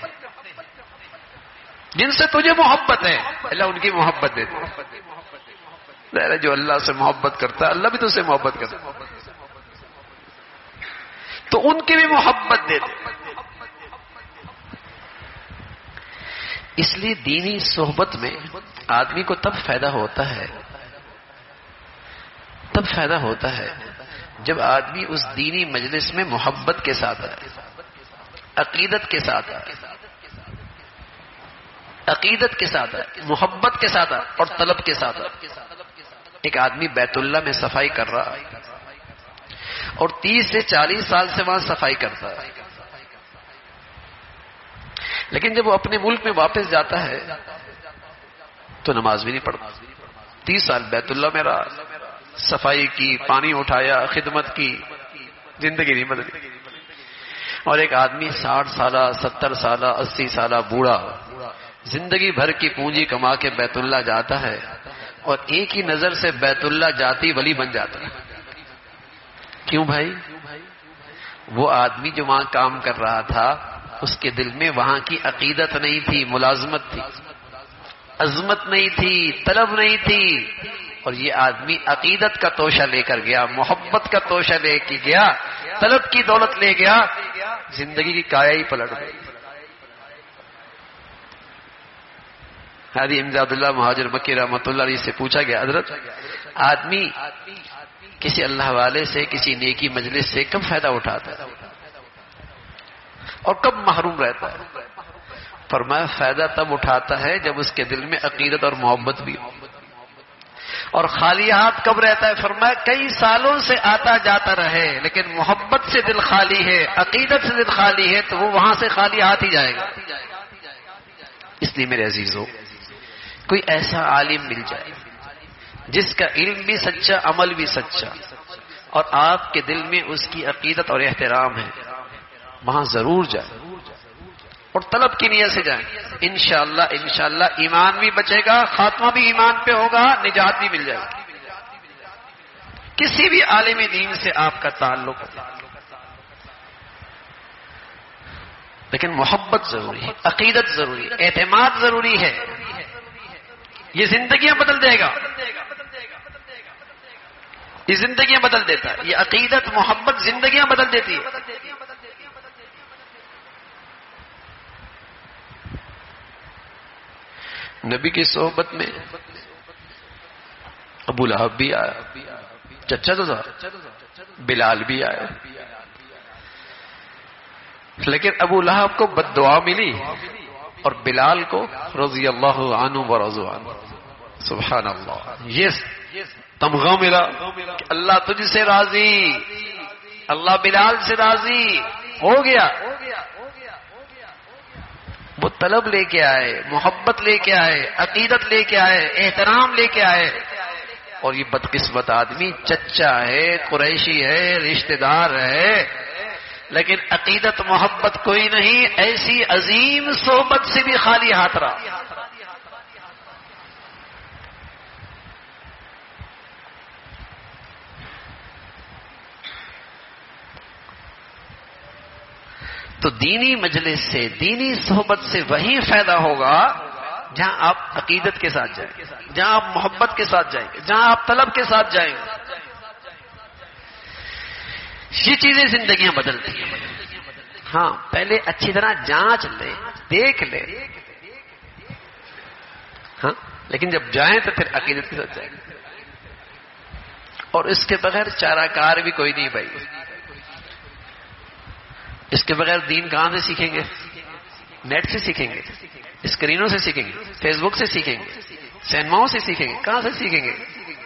جن سے تجھے محبت ہے، اللہ ان کی محبت دے دے۔ جو اللہ سے محبت کرتا ہے اللہ بھی تو سے محبت کرتا ہے، تو ان کی بھی محبت دے دے۔ اس لیے دینی صحبت میں آدمی کو تب فائدہ ہوتا ہے تب فائدہ ہوتا ہے جب آدمی اس دینی مجلس میں محبت کے ساتھ آئے، عقیدت کے ساتھ آئے، عقیدت کے ساتھ آئے، محبت کے ساتھ آئے اور طلب کے ساتھ آئے۔ ایک آدمی بیت اللہ میں صفائی کر رہا ہے اور تیس سے چالیس سال سے وہاں صفائی کرتا ہے، لیکن جب وہ اپنے ملک میں واپس جاتا ہے تو نماز بھی نہیں پڑھتا۔ تیس سال بیت اللہ میں رہا، صفائی کی، پانی اٹھایا، خدمت کی، زندگی نہیں بدلی۔ اور ایک آدمی ساٹھ سالہ، ستر سالہ، اسی سالہ بوڑھا زندگی بھر کی پونجی کما کے بیت اللہ جاتا ہے اور ایک ہی نظر سے بیت اللہ جاتی ولی بن جاتا ہے۔ کیوں بھائی؟ وہ آدمی جو وہاں کام کر رہا تھا اس کے دل میں وہاں کی عقیدت نہیں تھی، ملازمت تھی، عظمت نہیں تھی، طلب نہیں تھی، اور یہ آدمی عقیدت کا توشہ لے کر گیا، محبت کا توشہ لے کے گیا، طلب کی دولت لے گیا، زندگی کی کایا ہی پلٹ گئی۔ حاجی امداد اللہ مہاجر مکی رحمۃ اللہ علیہ سے پوچھا گیا، حضرت آدمی کسی اللہ والے سے، کسی نیکی مجلس سے کب فائدہ اٹھاتا ہے اور کب محروم رہتا ہے؟ فرمایا فائدہ تب اٹھاتا ہے جب اس کے دل میں عقیدت اور محبت بھی ہو۔ اور خالی ہاتھ کب رہتا ہے؟ فرمایا کئی سالوں سے آتا جاتا رہے لیکن محبت سے دل خالی ہے، عقیدت سے دل خالی ہے، تو وہ وہاں سے خالی ہاتھ ہی جائے گا۔ اس لیے میرے عزیزو، کوئی ایسا عالم مل جائے جس کا علم بھی سچا، عمل بھی سچا، اور آپ کے دل میں اس کی عقیدت اور احترام ہے، وہاں ضرور جائیں اور طلب کی نیت سے جائیں۔ انشاءاللہ انشاءاللہ ایمان بھی بچے گا، خاتمہ بھی ایمان پہ ہوگا، نجات بھی مل جائے گا۔ کسی بھی عالم دین سے آپ کا تعلق ہو، لیکن محبت ضروری ہے، عقیدت ضروری ہے، اعتماد ضروری ہے۔ یہ زندگیاں بدل دے گا، یہ زندگیاں بدل دیتا ہے، یہ عقیدت محبت زندگیاں بدل دیتی ہے۔ نبی کی صحبت میں ابو لہب بھی آیا، چچا تو تھا، بلال بھی آیا، لیکن ابو لہب کو بد دعا ملی اور بلال کو رضی اللہ عنہ ورضوا عنہ۔ سبحان اللہ، یہ تمغہ ملا کہ اللہ تجھ سے راضی، اللہ بلال سے راضی ہو گیا۔ وہ طلب لے کے آئے، محبت لے کے آئے، عقیدت لے کے آئے، احترام لے کے آئے، اور یہ بدقسمت آدمی چچا ہے، قریشی ہے، رشتہ دار ہے، لیکن عقیدت محبت کوئی نہیں، ایسی عظیم صحبت سے بھی خالی ہاتھ رہا۔ تو دینی مجلس سے، دینی صحبت سے وہی فائدہ ہوگا جہاں آپ عقیدت کے ساتھ جائیں، جہاں آپ محبت کے ساتھ جائیں گے، جہاں آپ طلب کے ساتھ جائیں گے۔ یہ چیزیں زندگیاں بدلتی ہیں۔ ہاں پہلے اچھی طرح جانچ لے، دیکھ لے، ہاں لیکن جب جائیں تو پھر عقیدت کے ساتھ جائیں گے، اور اس کے بغیر چارہ کار بھی کوئی نہیں بھائی۔ اس کے بغیر دین کہاں سے سیکھیں گے؟ نیٹ سے سیکھیں گے، اسکرینوں سے سیکھیں گے، فیس بک سے سیکھیں گے، سینماؤں سے سیکھیں گے، کہاں سے سیکھیں گے؟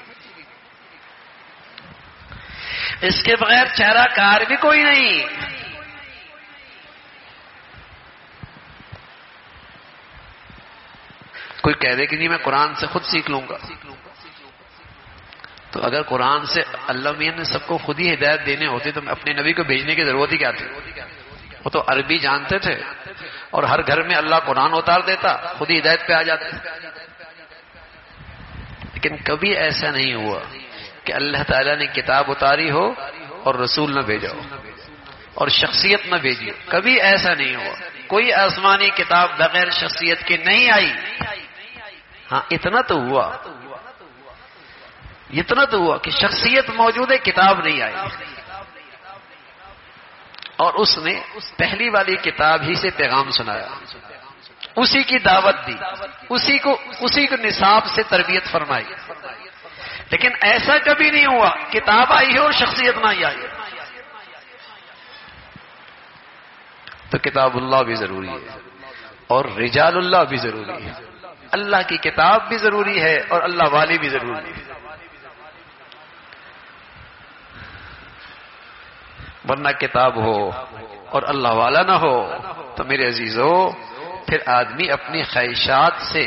اس کے بغیر چارہ کار بھی کوئی نہیں۔ کوئی کہہ دے کہ نہیں میں قرآن سے خود سیکھ لوں گا، تو اگر قرآن سے اللہ میاں نے سب کو خود ہی ہدایت دینے ہوتے تو اپنے نبی کو بھیجنے کی ضرورت ہی کیا تھی؟ وہ تو عربی جانتے تھے اور ہر گھر میں اللہ قرآن اتار دیتا، خود ہی ہدایت پہ آ جاتے۔ لیکن کبھی ایسا نہیں ہوا کہ اللہ تعالیٰ نے کتاب اتاری ہو اور رسول نہ بھیجا ہو اور شخصیت نہ بھیجی ہو، کبھی ایسا نہیں ہوا۔ کوئی آسمانی کتاب بغیر شخصیت کے نہیں آئی۔ ہاں اتنا تو ہوا، اتنا تو ہوا کہ شخصیت موجود ہے، کتاب نہیں آئی، اور اس نے پہلی والی کتاب ہی سے پیغام سنایا، اسی کی دعوت دی، اسی کو اسی کو نصاب سے تربیت فرمائی۔ لیکن ایسا کبھی نہیں ہوا کتاب آئی ہو اور شخصیت نہ آئی۔ تو کتاب اللہ بھی ضروری ہے اور رجال اللہ بھی ضروری ہے۔ اللہ کی کتاب بھی ضروری ہے اور اللہ والی بھی ضروری ہے، ورنہ کتاب ہو اور اللہ والا نہ ہو تو میرے عزیزو پھر آدمی اپنی خواہشات سے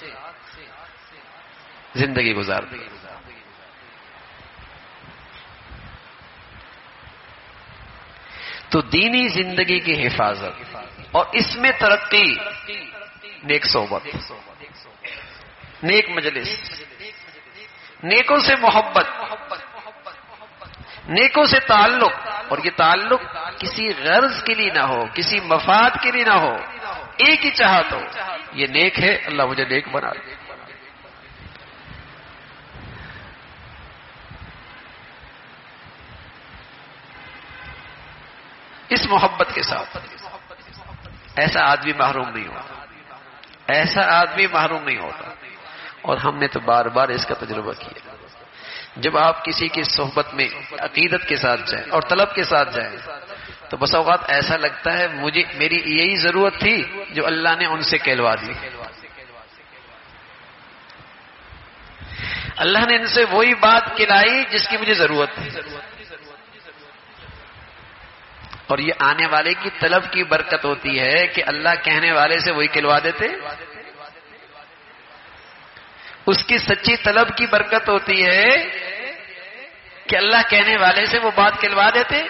زندگی گزار دے۔ تو دینی زندگی کی حفاظت اور اس میں ترقی، نیک صحبت، نیک مجلس، نیکوں سے محبت، نیکوں سے تعلق، اور یہ تعلق کسی غرض کے لیے نہ ہو، کسی مفاد کے لیے نہ ہو، ایک ہی چاہت ہو، یہ نیک ہے، اللہ مجھے نیک بنا دے۔ اس محبت کے ساتھ ایسا آدمی محروم نہیں ہوتا، ایسا آدمی محروم نہیں ہوتا۔ اور ہم نے تو بار بار اس کا تجربہ کیا، جب آپ کسی کی صحبت میں عقیدت کے ساتھ جائیں اور طلب کے ساتھ جائیں تو بس اوقات ایسا لگتا ہے مجھے میری یہی ضرورت تھی جو اللہ نے ان سے کہلوا دی، اللہ نے ان سے وہی بات کہلائی جس کی مجھے ضرورت تھی، اور یہ آنے والے کی طلب کی برکت ہوتی ہے کہ اللہ کہنے والے سے وہی کہلوا دیتے، اس کی سچی طلب کی برکت ہوتی ہے کہ اللہ کہنے والے سے وہ بات کہلوا دیتے۔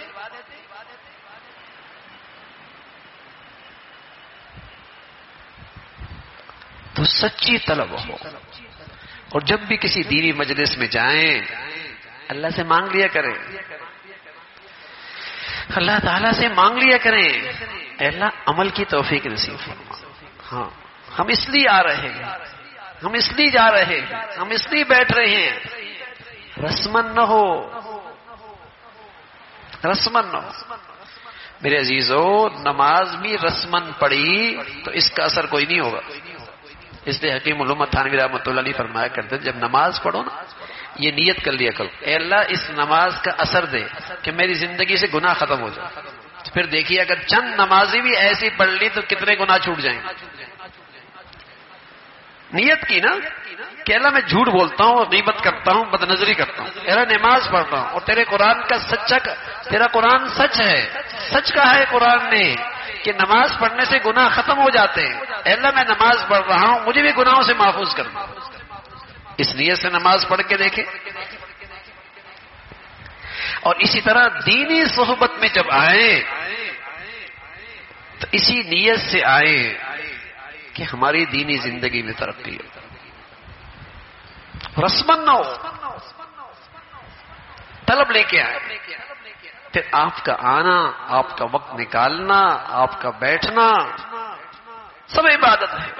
تو سچی طلب ہو، اور جب بھی کسی دینی مجلس میں جائیں اللہ سے مانگ لیا کریں، اللہ تعالیٰ سے مانگ لیا کریں اے اللہ عمل کی توفیق نصیب فرما۔ ہاں ہم اس لیے آ رہے ہیں، ہم اس لیے جا رہے ہیں، ہم اس لیے بیٹھ رہے ہیں، رسمن نہ ہو، رسمن نہ ہو۔ میرے عزیزو نماز بھی رسمن پڑھی تو اس کا اثر کوئی نہیں ہوگا، اس لیے حکیم علومہ تھانوی رحمۃ اللہ علیہ فرمایا کرتے جب نماز پڑھو نا یہ نیت کر لیا کرو اے اللہ اس نماز کا اثر دے کہ میری زندگی سے گناہ ختم ہو جائے، پھر دیکھیے اگر چند نمازی بھی ایسی پڑھ لی تو کتنے گناہ چھوٹ جائیں گے۔ نیت کی نا کہ اللہ میں جھوٹ بولتا ہوں، غیبت کرتا ہوں، بد نظری کرتا ہوں، تیرا نماز پڑھ رہا ہوں اور تیرے قرآن کا سچا، تیرا قرآن سچ ہے، سچ کہا ہے قرآن نے کہ نماز پڑھنے سے گناہ ختم ہو جاتے ہیں، اے اللہ میں نماز پڑھ رہا ہوں مجھے بھی گناہوں سے محفوظ کرنا، اس نیت سے نماز پڑھ کے دیکھیں۔ اور اسی طرح دینی صحبت میں جب آئے تو اسی نیت سے آئے کہ ہماری دینی زندگی میں ترقی ہو، رسمن نہ ہو، طلب لے کے آئے. پھر آپ کا آنا، آپ کا وقت نکالنا، آپ کا بیٹھنا سب عبادت ہے،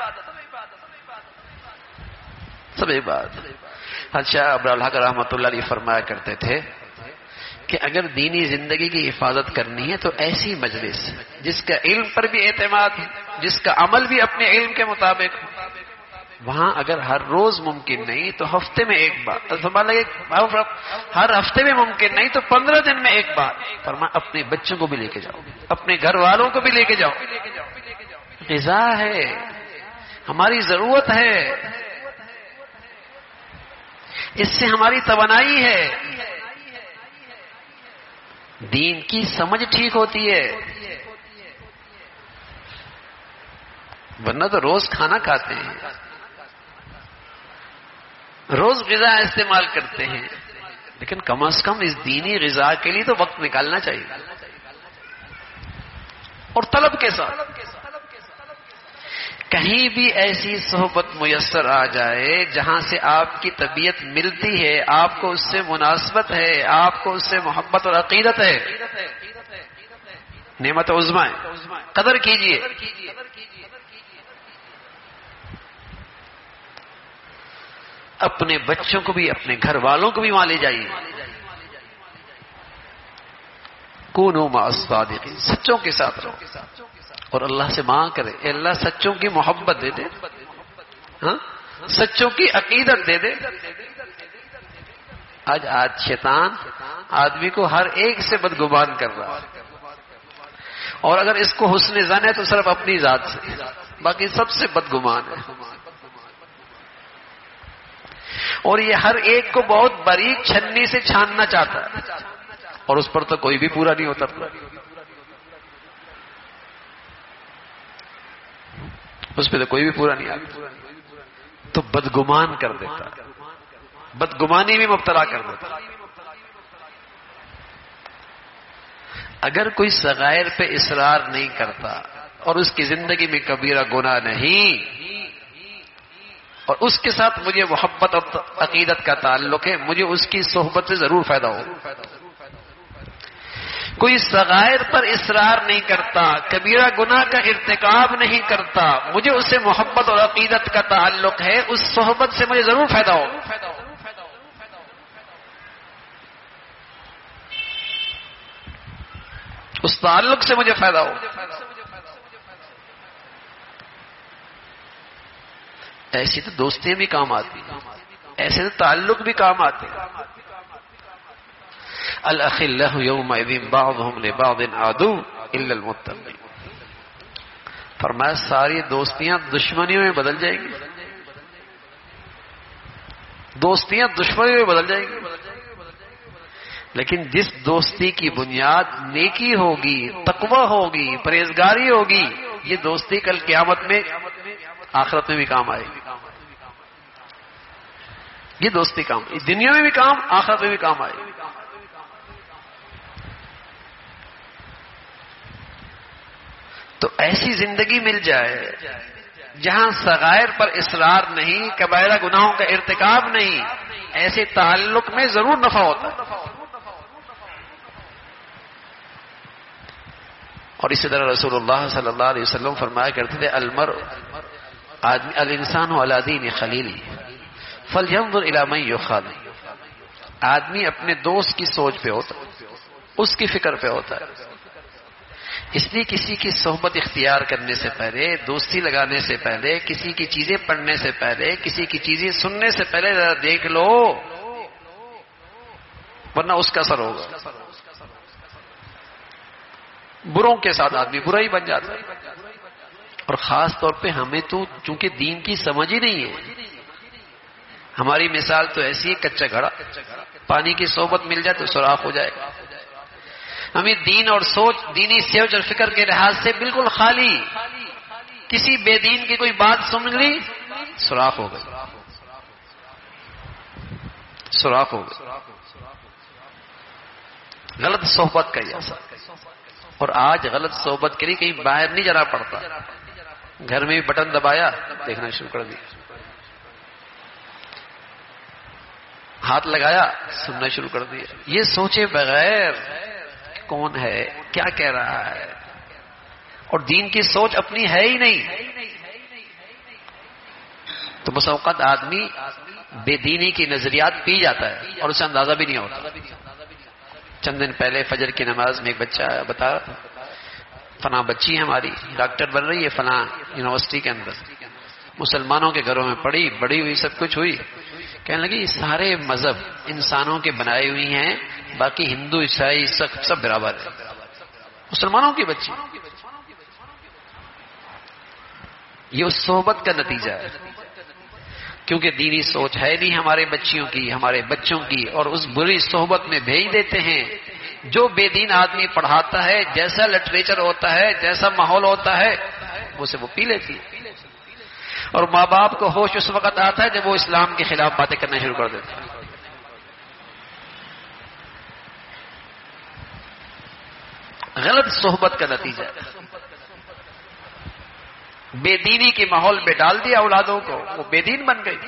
سب عبادت. اچھا ابرار الحق رحمۃ اللہ علیہ فرمایا کرتے تھے کہ اگر دینی زندگی کی حفاظت کرنی ہے تو ایسی مجلس جس کا علم پر بھی اعتماد ہے، جس کا عمل بھی اپنے علم کے مطابق ہو، وہاں اگر ہر روز ممکن نہیں تو ہفتے میں ایک بار، ہر ہفتے میں ممکن نہیں تو پندرہ دن میں ایک بار، فرمایا اپنے بچوں کو بھی لے کے جاؤ، اپنے گھر والوں کو بھی لے کے جاؤ. غذا ہے، ہماری ضرورت ہے، اس سے ہماری توانائی ہے، دین کی سمجھ ٹھیک ہوتی ہے. ورنہ تو روز کھانا کھاتے ہیں، روز غذا استعمال کرتے ہیں، لیکن کم از کم اس دینی غذا کے لیے تو وقت نکالنا چاہیے، اور طلب کے ساتھ. کہیں بھی ایسی صحبت میسر آ جائے جہاں سے آپ کی طبیعت ملتی ہے، آپ کو اس سے مناسبت ہے، آپ کو اس سے محبت اور عقیدت ہے، نعمت عظمی ہے، قدر کیجئے. اپنے بچوں کو بھی، اپنے گھر والوں کو بھی وہاں لے جائیے. کونوا مع الصادقین، سچوں کے ساتھ رہو، اور اللہ سے مانگ کرے اے اللہ سچوں کی محبت دے دے، ہاں سچوں کی عقیدت دے دے. آج آج شیطان آدمی کو ہر ایک سے بدگمان کر رہا ہے، اور اگر اس کو حسن ظن ہے تو صرف اپنی ذات سے، باقی سب سے بدگمان ہے. اور یہ ہر ایک کو بہت باریک چھنی سے چھاننا چاہتا ہے، اور اس پر تو کوئی بھی پورا نہیں ہوتا. اس پہ تو کوئی بھی پورا نہیں آتا، تو بدگمان کر دیتا، بدگمانی میں مبتلا کر دیتا. اگر کوئی صغائر پہ اصرار نہیں کرتا اور اس کی زندگی میں کبیرہ گناہ نہیں، اور اس کے ساتھ مجھے محبت اور عقیدت کا تعلق ہے، مجھے اس کی صحبت سے ضرور فائدہ ہو. کوئی صغائر پر اصرار نہیں کرتا، کبیرہ گناہ کا ارتکاب نہیں کرتا، مجھے اس سے محبت اور عقیدت کا تعلق ہے، اس صحبت سے مجھے ضرور فائدہ ہو. اس تعلق سے مجھے فائدہ ہو. ایسی تو دوستیاں بھی کام آتی، ایسے تو تعلق بھی کام آتے. الاخلاء یومئذ بعضهم لبعض عدو الا المتقین. فرمایا ساری دوستیاں دشمنیوں میں بدل جائیں گی، دوستیاں دشمنیوں میں بدل جائیں گی، لیکن جس دوستی کی بنیاد نیکی ہوگی، تقوی ہوگی، پرہیزگاری ہوگی، یہ دوستی کل قیامت میں، آخرت میں بھی کام آئے گی. یہ دوستی کام، دنیا میں بھی کام، آخرت میں بھی کام آئے گی. تو ایسی زندگی مل جائے جہاں صغائر پر اصرار نہیں، کبائرہ گناہوں کا ارتکاب نہیں، ایسے تعلق میں ضرور نفع ہوتا ہے. اور اسی طرح رسول اللہ صلی اللہ علیہ وسلم فرمایا کرتے تھے المرء آدمی الانسان علی دین خلیلہ فلینظر الی من یخالل. آدمی اپنے دوست کی سوچ پہ ہوتا ہے، اس کی فکر پہ ہوتا ہے. اس لیے کسی کی صحبت اختیار کرنے سے پہلے، دوستی لگانے سے پہلے، کسی کی چیزیں پڑھنے سے پہلے، کسی کی چیزیں سننے سے پہلے ذرا دیکھ لو، ورنہ اس کا اثر ہوگا. بروں کے ساتھ آدمی برا ہی بن جاتا ہے. اور خاص طور پہ ہمیں تو چونکہ دین کی سمجھ ہی نہیں ہے. ہماری مثال تو ایسی ہے، کچا گھڑا، پانی کی صحبت مل جائے تو سوراخ ہو جائے گا. ہمیں دین اور سوچ، دینی سوچ اور فکر کے لحاظ سے بالکل خالی، کسی بے دین کی کوئی بات سن لی سوراخ ہو گئی، سوراخ ہو گئی. غلط صحبت کا یہ اثر. اور آج غلط صحبت کے لیے کہیں باہر نہیں جانا پڑتا، گھر میں بھی بٹن دبایا دیکھنا شروع کر دیا، ہاتھ لگایا سننا شروع کر دیا، یہ سوچے بغیر کون ہے کیا کہہ رہا ہے، اور دین کی سوچ اپنی ہے ہی نہیں. تو بس اوقات آدمی بے دینی کی نظریات پی جاتا ہے اور اسے اندازہ بھی نہیں ہوتا. چند دن پہلے فجر کی نماز میں ایک بچہ بتا رہا تھا، فلاں بچی ہماری ڈاکٹر بن رہی ہے فلاں یونیورسٹی کے اندر، مسلمانوں کے گھروں میں پڑھی بڑی ہوئی سب کچھ ہوئی، کہنے لگی سارے مذہب انسانوں کے بنائے ہوئی ہیں، باقی ہندو عیسائی سب سب برابر ہے. مسلمانوں کی بچی. یہ اس صحبت کا نتیجہ ہے، کیونکہ دینی سوچ ہے نہیں ہمارے بچیوں کی ہمارے بچوں کی، اور اس بری صحبت میں بھیج دیتے ہیں. جو بے دین آدمی پڑھاتا ہے، جیسا لٹریچر ہوتا ہے، جیسا ماحول ہوتا ہے، اسے وہ پی لیتی ہے. اور ماں باپ کو ہوش اس وقت آتا ہے جب وہ اسلام کے خلاف باتیں کرنا شروع کر دیتے ہیں. غلط صحبت کا نتیجہ ہے. بے دینی کے ماحول میں ڈال دیا اولادوں کو، وہ بے دین بن گئی.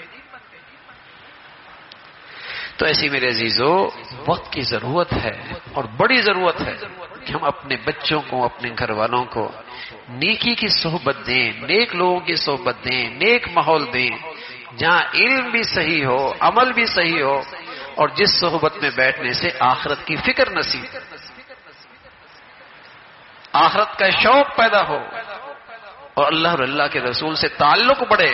تو ایسی میرے عزیزو وقت کی ضرورت ہے، اور بڑی ضرورت ہے کہ ہم اپنے بچوں کو اپنے گھر والوں کو نیکی کی صحبت دیں، نیک لوگوں کی صحبت دیں، نیک ماحول دیں، جہاں علم بھی صحیح ہو، عمل بھی صحیح ہو، اور جس صحبت میں بیٹھنے سے آخرت کی فکر نصیب، آخرت کا شوق پیدا ہو، اور اللہ اور اللہ کے رسول سے تعلق بڑھے.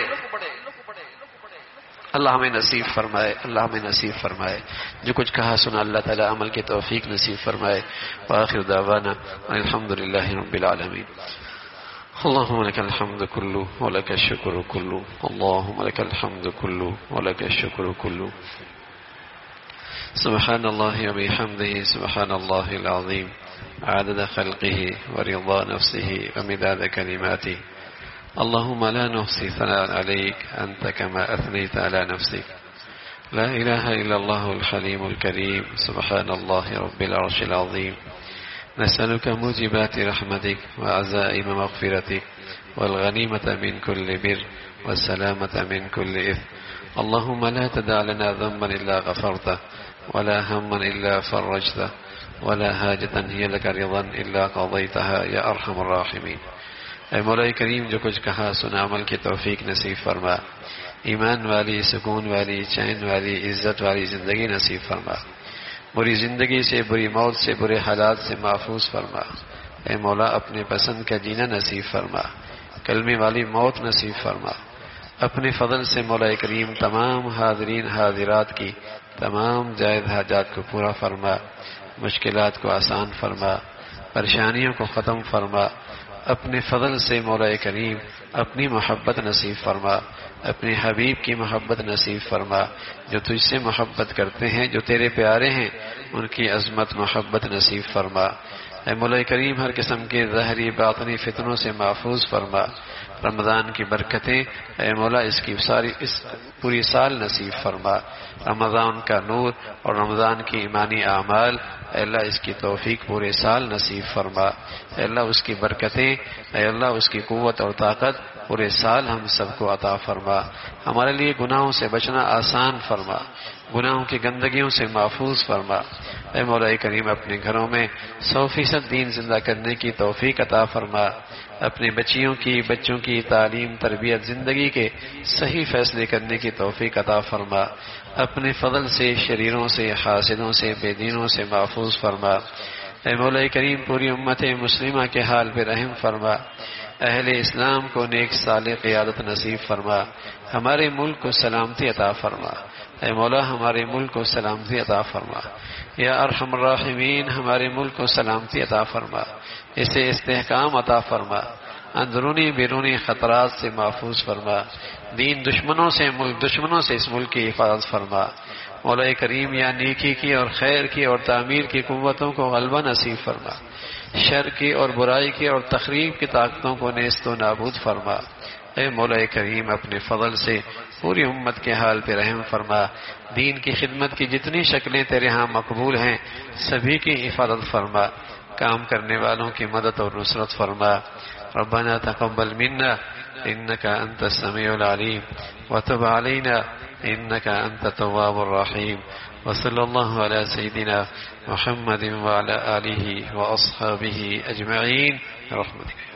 اللہ ہمیں نصیب فرمائے، اللہ ہمیں نصیب فرمائے. جو کچھ کہا سنا اللہ تعالی عمل کی توفیق نصیب فرمائے. وآخر دعوانا الحمد للہ رب العالمین. اللهم لك الحمد كله ولك الشكر كله، اللهم لك الحمد كله ولك الشكر كله. سبحان الله وبحمده سبحان الله العظيم، عدد خلقه ورضا نفسه ومداد كلماته. اللهم لا نحصي ثناء عليك أنت كما أثنيت على نفسك. لا إله إلا الله الحليم الكريم، سبحان الله رب العرش العظيم. نسألك موجبات رحمتك وعزائم مغفرتك والغنيمة من كل بر والسلامة من كل إثم. اللهم لا تدع لنا ذنبا إلا غفرته، ولا هما إلا فرجته، ولا حاجة هي لك رضا إلا قضيتها يا أرحم الراحمين. اے مولا کریم جو کچھ کہا سنا عمل کی توفیق نصیب فرما، ایمان والی سکون والی چین والی عزت والی زندگی نصیب فرما، بری زندگی سے بری موت سے برے حالات سے محفوظ فرما. اے مولا اپنے پسند کا جینا نصیب فرما، کلمے والی موت نصیب فرما. اپنے فضل سے مولا کریم تمام حاضرین حاضرات کی تمام جائز حاجات کو پورا فرما، مشکلات کو آسان فرما، پریشانیوں کو ختم فرما. اپنے فضل سے مولا کریم اپنی محبت نصیب فرما، اپنے حبیب کی محبت نصیب فرما. جو تجھ سے محبت کرتے ہیں، جو تیرے پیارے ہیں، ان کی عظمت محبت نصیب فرما. اے مولا کریم ہر قسم کے ظاہری باطنی فتنوں سے محفوظ فرما. رمضان کی برکتیں اے مولا اس کی ساری اس پوری سال نصیب فرما. رمضان کا نور اور رمضان کی ایمانی اعمال اے اللہ اس کی توفیق پورے سال نصیب فرما. اے اللہ اس کی برکتیں اے اللہ اس کی قوت اور طاقت پورے سال ہم سب کو عطا فرما. ہمارے لیے گناہوں سے بچنا آسان فرما، گناہوں کی گندگیوں سے محفوظ فرما. اے مولا کریم اپنے گھروں میں سو فیصد دین زندہ کرنے کی توفیق عطا فرما. اپنے بچیوں کی بچوں کی تعلیم تربیت زندگی کے صحیح فیصلے کرنے کی توفیق عطا فرما. اپنے فضل سے شریروں سے حاسدوں سے بے دینوں سے محفوظ فرما. اے مولا کریم پوری امت مسلمہ کے حال پہ رحم فرما. اہل اسلام کو نیک صالح قیادت نصیب فرما. ہمارے ملک کو سلامتی عطا فرما. اے مولا ہمارے ملک کو سلامتی عطا فرما. یا ارحم الراحمین ہمارے ملک کو سلامتی عطا فرما، اسے استحکام عطا فرما، اندرونی بیرونی خطرات سے محفوظ فرما. دین دشمنوں سے ملک دشمنوں سے اس ملک کی حفاظت فرما. مولا کریم یا نیکی کی اور خیر کی اور تعمیر کی قوتوں کو غلبہ نصیب فرما. شر کی اور برائی کی اور تخریب کی طاقتوں کو نیست و نابود فرما. اے مولا کریم اپنے فضل سے پوری امت کے حال پہ رحم فرما، دین کی خدمت کی جتنی شکلیں تیرے ہاں مقبول ہیں سبھی کی حفاظت فرما، کام کرنے والوں کی مدد اور نصرت فرما۔ ربنا تقبل منا انك انت السميع العليم وتب علينا انك انت التواب الرحيم، وصلى الله على سيدنا محمد وعلى آله واصحابه اجمعين برحمتك۔